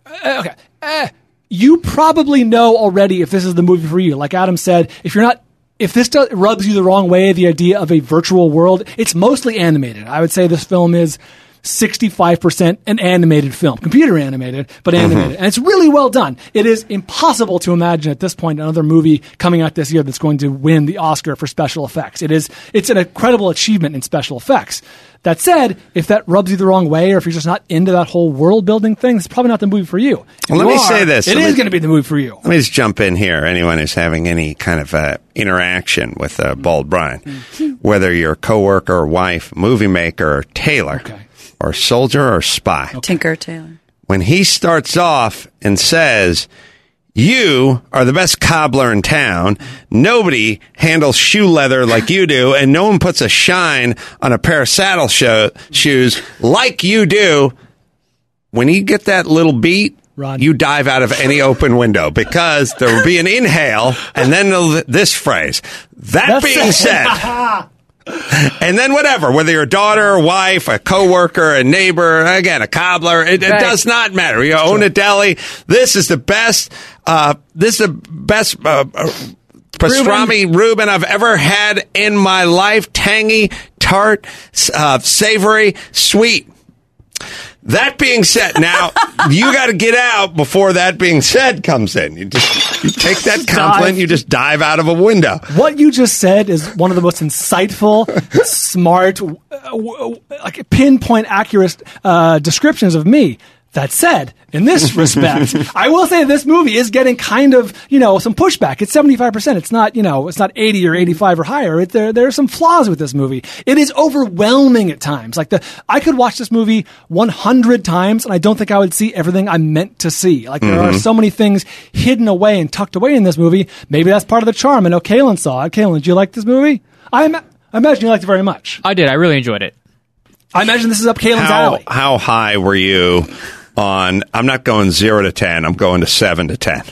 you probably know already if this is the movie for you. Like Adam said, if this rubs you the wrong way, the idea of a virtual world, it's mostly animated. I would say this film is 65% an animated film, computer animated, but animated. And it's really well done. It is impossible to imagine at this point another movie coming out this year that's going to win the Oscar for special effects. It's an incredible achievement in special effects. That said, if that rubs you the wrong way, or if you're just not into that whole world building thing, it's probably not the movie for you. Well, let me say this. It is going to be the movie for you. Let me just jump in here. Anyone who's having any kind of interaction with Bald Brian, whether you're a coworker or wife, movie maker or tailor, or soldier or spy. Tinker Tailor. When he starts off and says, you are the best cobbler in town, nobody handles shoe leather like you do, and no one puts a shine on a pair of saddle shoes like you do, when you get that little beat, Run. You dive out of any open window, because there will be an inhale and then this phrase. That being said... And then whatever, whether you're a daughter, a wife, a coworker, a neighbor, again, a cobbler, it does not matter. You own a deli. This is the best, pastrami Reuben I've ever had in my life. Tangy, tart, savory, sweet. That being said, now you got to get out before that being said comes in. You take that compliment, you just dive out of a window. What you just said is one of the most insightful, smart, like pinpoint accurate descriptions of me. That said, in this respect, I will say this movie is getting kind of, some pushback. It's 75%. It's not, it's not 80 or 85 or higher. There are some flaws with this movie. It is overwhelming at times. I could watch this movie 100 times, and I don't think I would see everything I meant to see. There are so many things hidden away and tucked away in this movie. Maybe that's part of the charm. I know Kalen saw it. Kalen, do you like this movie? I imagine you liked it very much. I did. I really enjoyed it. I imagine this is up Kalen's alley. How high were you on, I'm not going 0 to 10, I'm going to 7 to 10.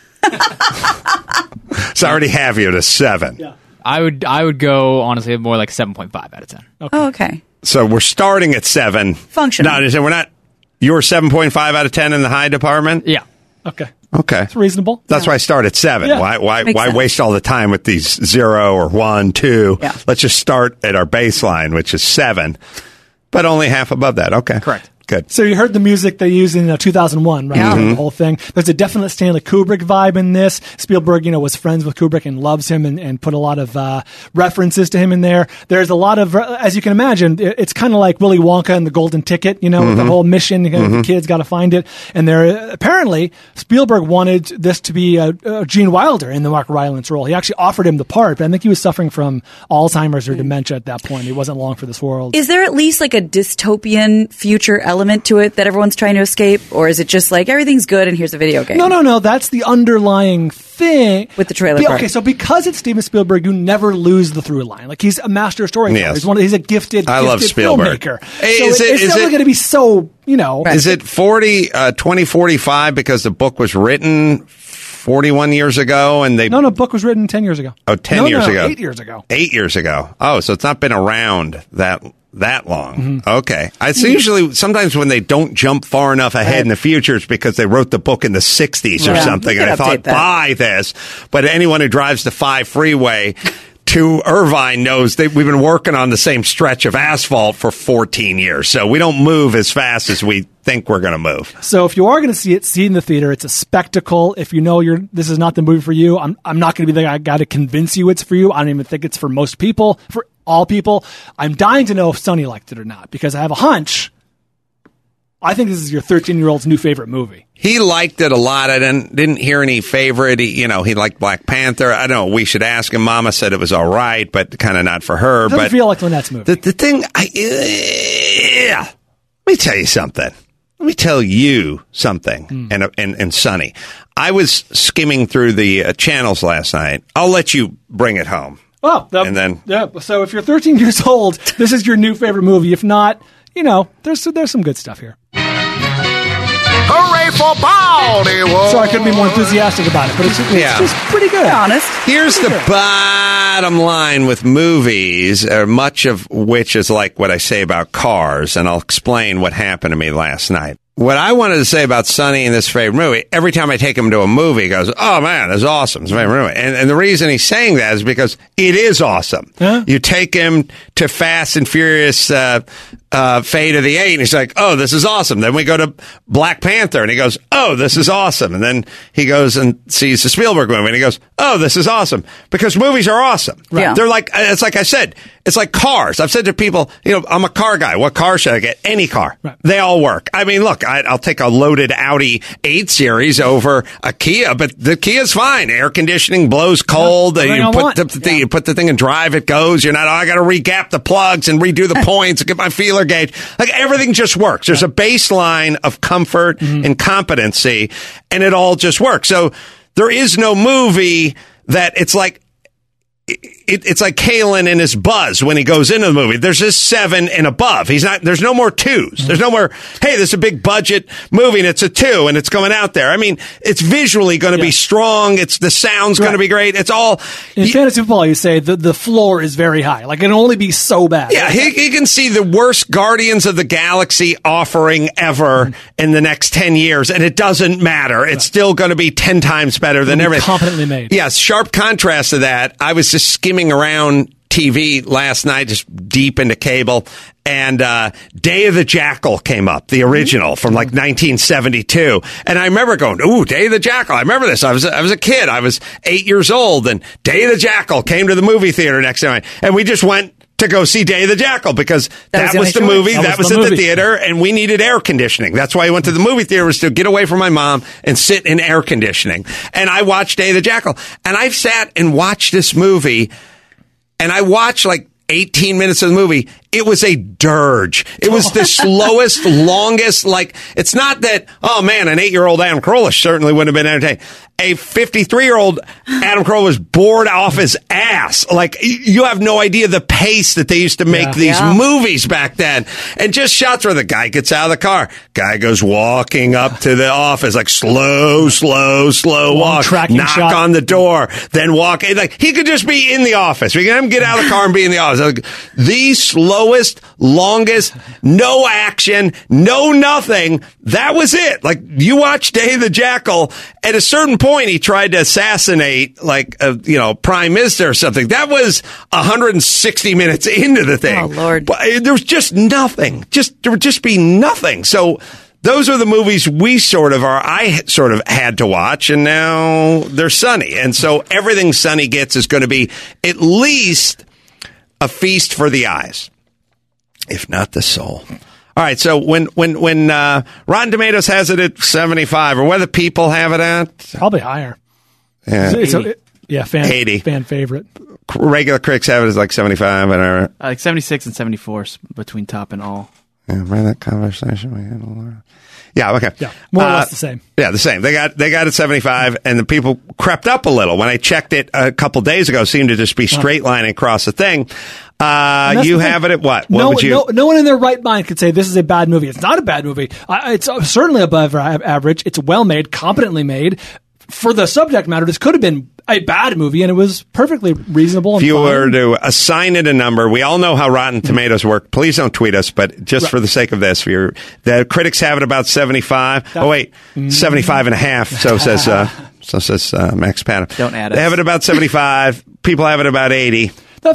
So I already have you at a 7. Yeah. I would go, honestly, more like 7.5 out of 10. Okay. Oh, okay. So we're starting at 7. Functional. No, we're not, you're 7.5 out of 10 in the high department? Yeah. Okay. It's reasonable. That's why I start at 7. Yeah. Why waste all the time with these 0 or 1, 2? Yeah. Let's just start at our baseline, which is 7, but only half above that. Okay. Correct. Good. So you heard the music they used in 2001, right? Yeah. The whole thing. There's a definite Stanley Kubrick vibe in this. Spielberg, was friends with Kubrick and loves him and put a lot of references to him in there. There's a lot of, as you can imagine, it's kind of like Willy Wonka and the Golden Ticket, with the whole mission. The kids got to find it. And there, apparently, Spielberg wanted this to be Gene Wilder in the Mark Rylance role. He actually offered him the part, but I think he was suffering from Alzheimer's or dementia at that point. He wasn't long for this world. Is there at least a dystopian future element to it that everyone's trying to escape? Or is it just everything's good and here's a video game? No. That's the underlying thing. With the trailer part. Okay, so because it's Steven Spielberg, you never lose the through line. He's a master storyteller. Yes. He's a gifted filmmaker. Hey, so it's never going to be so, Is it 2045 because the book was written 41 years ago and they... No, book was written 10 years ago. Oh, 10 years ago. 8 years ago. 8 years ago. Oh, so it's not been around that long. Okay. It's usually sometimes when they don't jump far enough ahead in the future, it's because they wrote the book in the 60s or something. And I thought, buy this. But anyone who drives the 5 freeway to Irvine knows that we've been working on the same stretch of asphalt for 14 years. So we don't move as fast as we think we're going to move. So if you are going to see it in the theater, it's a spectacle. If you know this is not the movie for you, I'm not going to be there. I got to convince you it's for you. I don't even think it's for most people, for all people. I'm dying to know if Sonny liked it or not, because I have a hunch. I think this is your 13-year-old's new favorite movie. He liked it a lot. I didn't hear any favorite. He liked Black Panther. I don't know. We should ask him. Mama said it was all right, but kind of not for her. It doesn't feel like Lynette's movie. The thing, let me tell you something. Let me tell you something, and Sonny. I was skimming through the channels last night. I'll let you bring it home. Oh, and then so if you're 13 years old, this is your new favorite movie. If not, there's some good stuff here. Hooray for Baldywood! So I couldn't be more enthusiastic about it, but it's just pretty good. Honest. Here's the bottom line with movies, much of which is like what I say about cars, and I'll explain what happened to me last night. What I wanted to say about Sonny in this favorite movie, every time I take him to a movie, he goes, oh man, that's awesome. It's my favorite movie. And the reason he's saying that is because it is awesome. Huh? You take him to Fast and Furious, Fate of the 8, and he's like, oh, this is awesome. Then we go to Black Panther, and he goes, oh, this is awesome. And then he goes and sees the Spielberg movie, and he goes, oh, this is awesome. Because movies are awesome. Right. Yeah. They're like, it's like I said, it's like cars. I've said to people, I'm a car guy. What car should I get? Any car. Right. They all work. I mean, look, I'll take a loaded Audi 8 Series over a Kia, but the Kia's fine. Air conditioning blows cold. You put the thing in drive, it goes. You're not, I got to re-gap the plugs and redo the points and get my feeler gauge. Like, everything just works. There's a baseline of comfort and competency, and it all just works. So there is no movie that it's like, it's like Kalen and his buzz when he goes into the movie. There's just 7 and above. There's no more 2s. There's no more, hey, this is a big budget movie and it's a 2 and it's going out there. I mean, it's visually going to be strong. The sound's going to be great. It's all. In fantasy football, you say the floor is very high. Like, it can only be so bad. Yeah, he can see the worst Guardians of the Galaxy offering ever in the next 10 years, and it doesn't matter. It's still going to be 10 times better than everything. Competently made. Yes, sharp contrast to that. I was just skimming around TV last night, just deep into cable, and Day of the Jackal came up, the original from like 1972. And I remember going, ooh, Day of the Jackal. I remember this. I was a kid. I was 8 years old, and Day of the Jackal came to the movie theater next night. And we just went to go see Day of the Jackal because that was the choice. movie. That That was was the at the movie. theater, and we needed air conditioning. That's why he went to the movie theater, was to get away from my mom and sit in air conditioning. And I watched Day of the Jackal. And I've sat and watched this movie, and I watched like 18 minutes of the movie. It was a dirge. It was the slowest, longest, like, it's not that, oh man, an 8-year-old Adam Carolla certainly wouldn't have been entertained. A 53-year-old Adam Carolla was bored off his ass. Like, you have no idea the pace that they used to make these movies back then. And just shots where the guy gets out of the car. Guy goes walking up to the office, like slow walk. Knock shot on the door, then walk. Like, he could just be in the office. We can have him get out of the car and be in the office. Like, the slowest, longest, no action, no nothing. That was it. Like, you watch Day of the Jackal, at a certain point, he tried to assassinate, like, Prime Minister or something. That was 160 minutes into the thing. Oh, Lord. But there was just nothing. There would just be nothing. So those are the movies I sort of had to watch, and now they're Sonny. And so everything Sonny gets is going to be at least a feast for the eyes, if not the soul. All right, so when Rotten Tomatoes has it at 75, or whether people have it at probably higher. Yeah, fan favorite. Regular critics have it as like 75, whatever. Like 76 and 74 between top and all. Yeah, remember that conversation we had, Laura? Yeah, okay. Yeah, more or less the same. Yeah, the same. They got it 75, and the people crept up a little. When I checked it a couple days ago, it seemed to just be straight lining across the thing. You have it at what? No one in their right mind could say this is a bad movie. It's not a bad movie. It's certainly above average. It's well made, competently made. For the subject matter, this could have been a bad movie, and it was perfectly reasonable. If you were to assign it a number, we all know how Rotten Tomatoes work. Please don't tweet us, but just for the sake of this, the critics have it about 75. 75 and a half. So says Max Patton. Don't add it. They have it about 75. People have it about 80.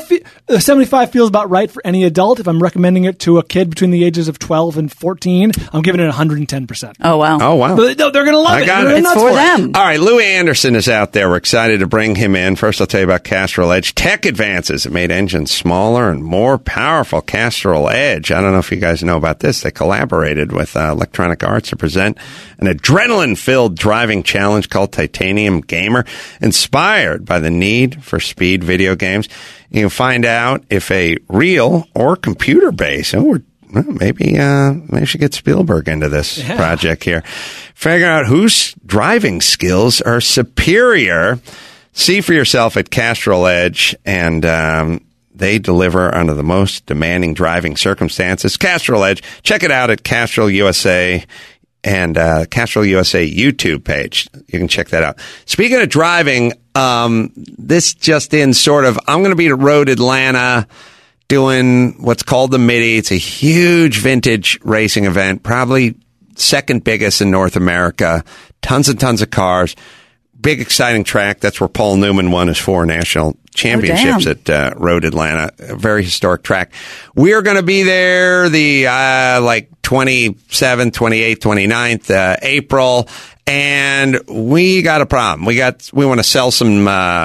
75 feels about right for any adult. If I'm recommending it to a kid between the ages of 12 and 14, I'm giving it 110%. Oh, wow. Oh, wow. But they're going to love it. It's for them. All right, Louis Anderson is out there. We're excited to bring him in. First, I'll tell you about Castrol Edge. Tech advances that made engines smaller and more powerful. Castrol Edge. I don't know if you guys know about this. They collaborated with Electronic Arts to present an adrenaline-filled driving challenge called Titanium Gamer, inspired by the need for speed video games. You can find out if a real or computer-based, maybe we should get Spielberg into this project here. Figure out whose driving skills are superior. See for yourself at Castrol Edge, and they deliver under the most demanding driving circumstances. Castrol Edge. Check it out at Castrol USA and Castrol USA YouTube page. You can check that out. Speaking of driving, this just in sort of, I'm going to be at Road Atlanta doing what's called the Midi. It's a huge vintage racing event, probably second biggest in North America. Tons and tons of cars. Big, exciting track. That's where Paul Newman won his 4 national championships at Road Atlanta. A very historic track. We're going to be there the 27th, 28th, 29th April, and we got a problem. We want to sell some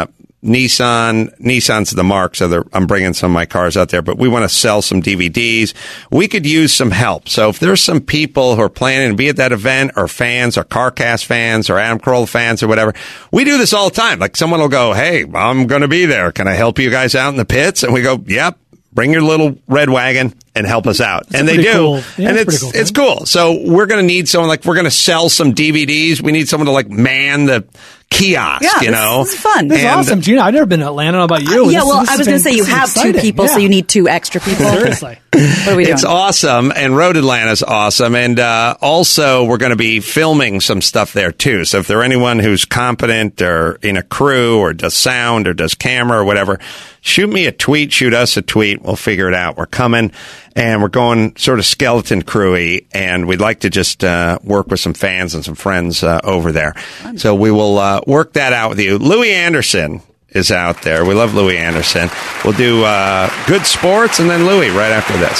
Nissan's the mark, so I'm bringing some of my cars out there, but we want to sell some DVDs. We could use some help. So if there's some people who are planning to be at that event, or fans, or CarCast fans, or Adam Carolla fans, or whatever, we do this all the time. Like, someone will go, hey, I'm going to be there. Can I help you guys out in the pits? And we go, yep. Bring your little red wagon and help us out. That's and they do. Cool. Yeah, and it's cool, it's cool. So we're going to need someone, like, we're going to sell some DVDs. We need someone to, like, man the kiosk, This is fun. This is awesome, Gina. I've never been to Atlanta. How about you? I was going to say, you have exciting. 2 people, so you need 2 extra people. Seriously. What are we doing? It's awesome, and Road Atlanta's awesome, and also we're going to be filming some stuff there too. So if there's anyone who's competent or in a crew or does sound or does camera or whatever, shoot us a tweet. We'll figure it out. We're coming, and we're going sort of skeleton crewy, and we'd like to just work with some fans and some friends over there. Fun. So we will work that out with you. Louis Anderson is out there. We love Louis Anderson. We'll do Good Sports and then Louis right after this.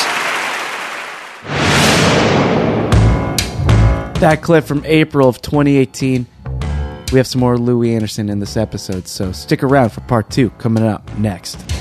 That clip from April of 2018. We have some more Louis Anderson in this episode, so stick around for part 2 coming up next.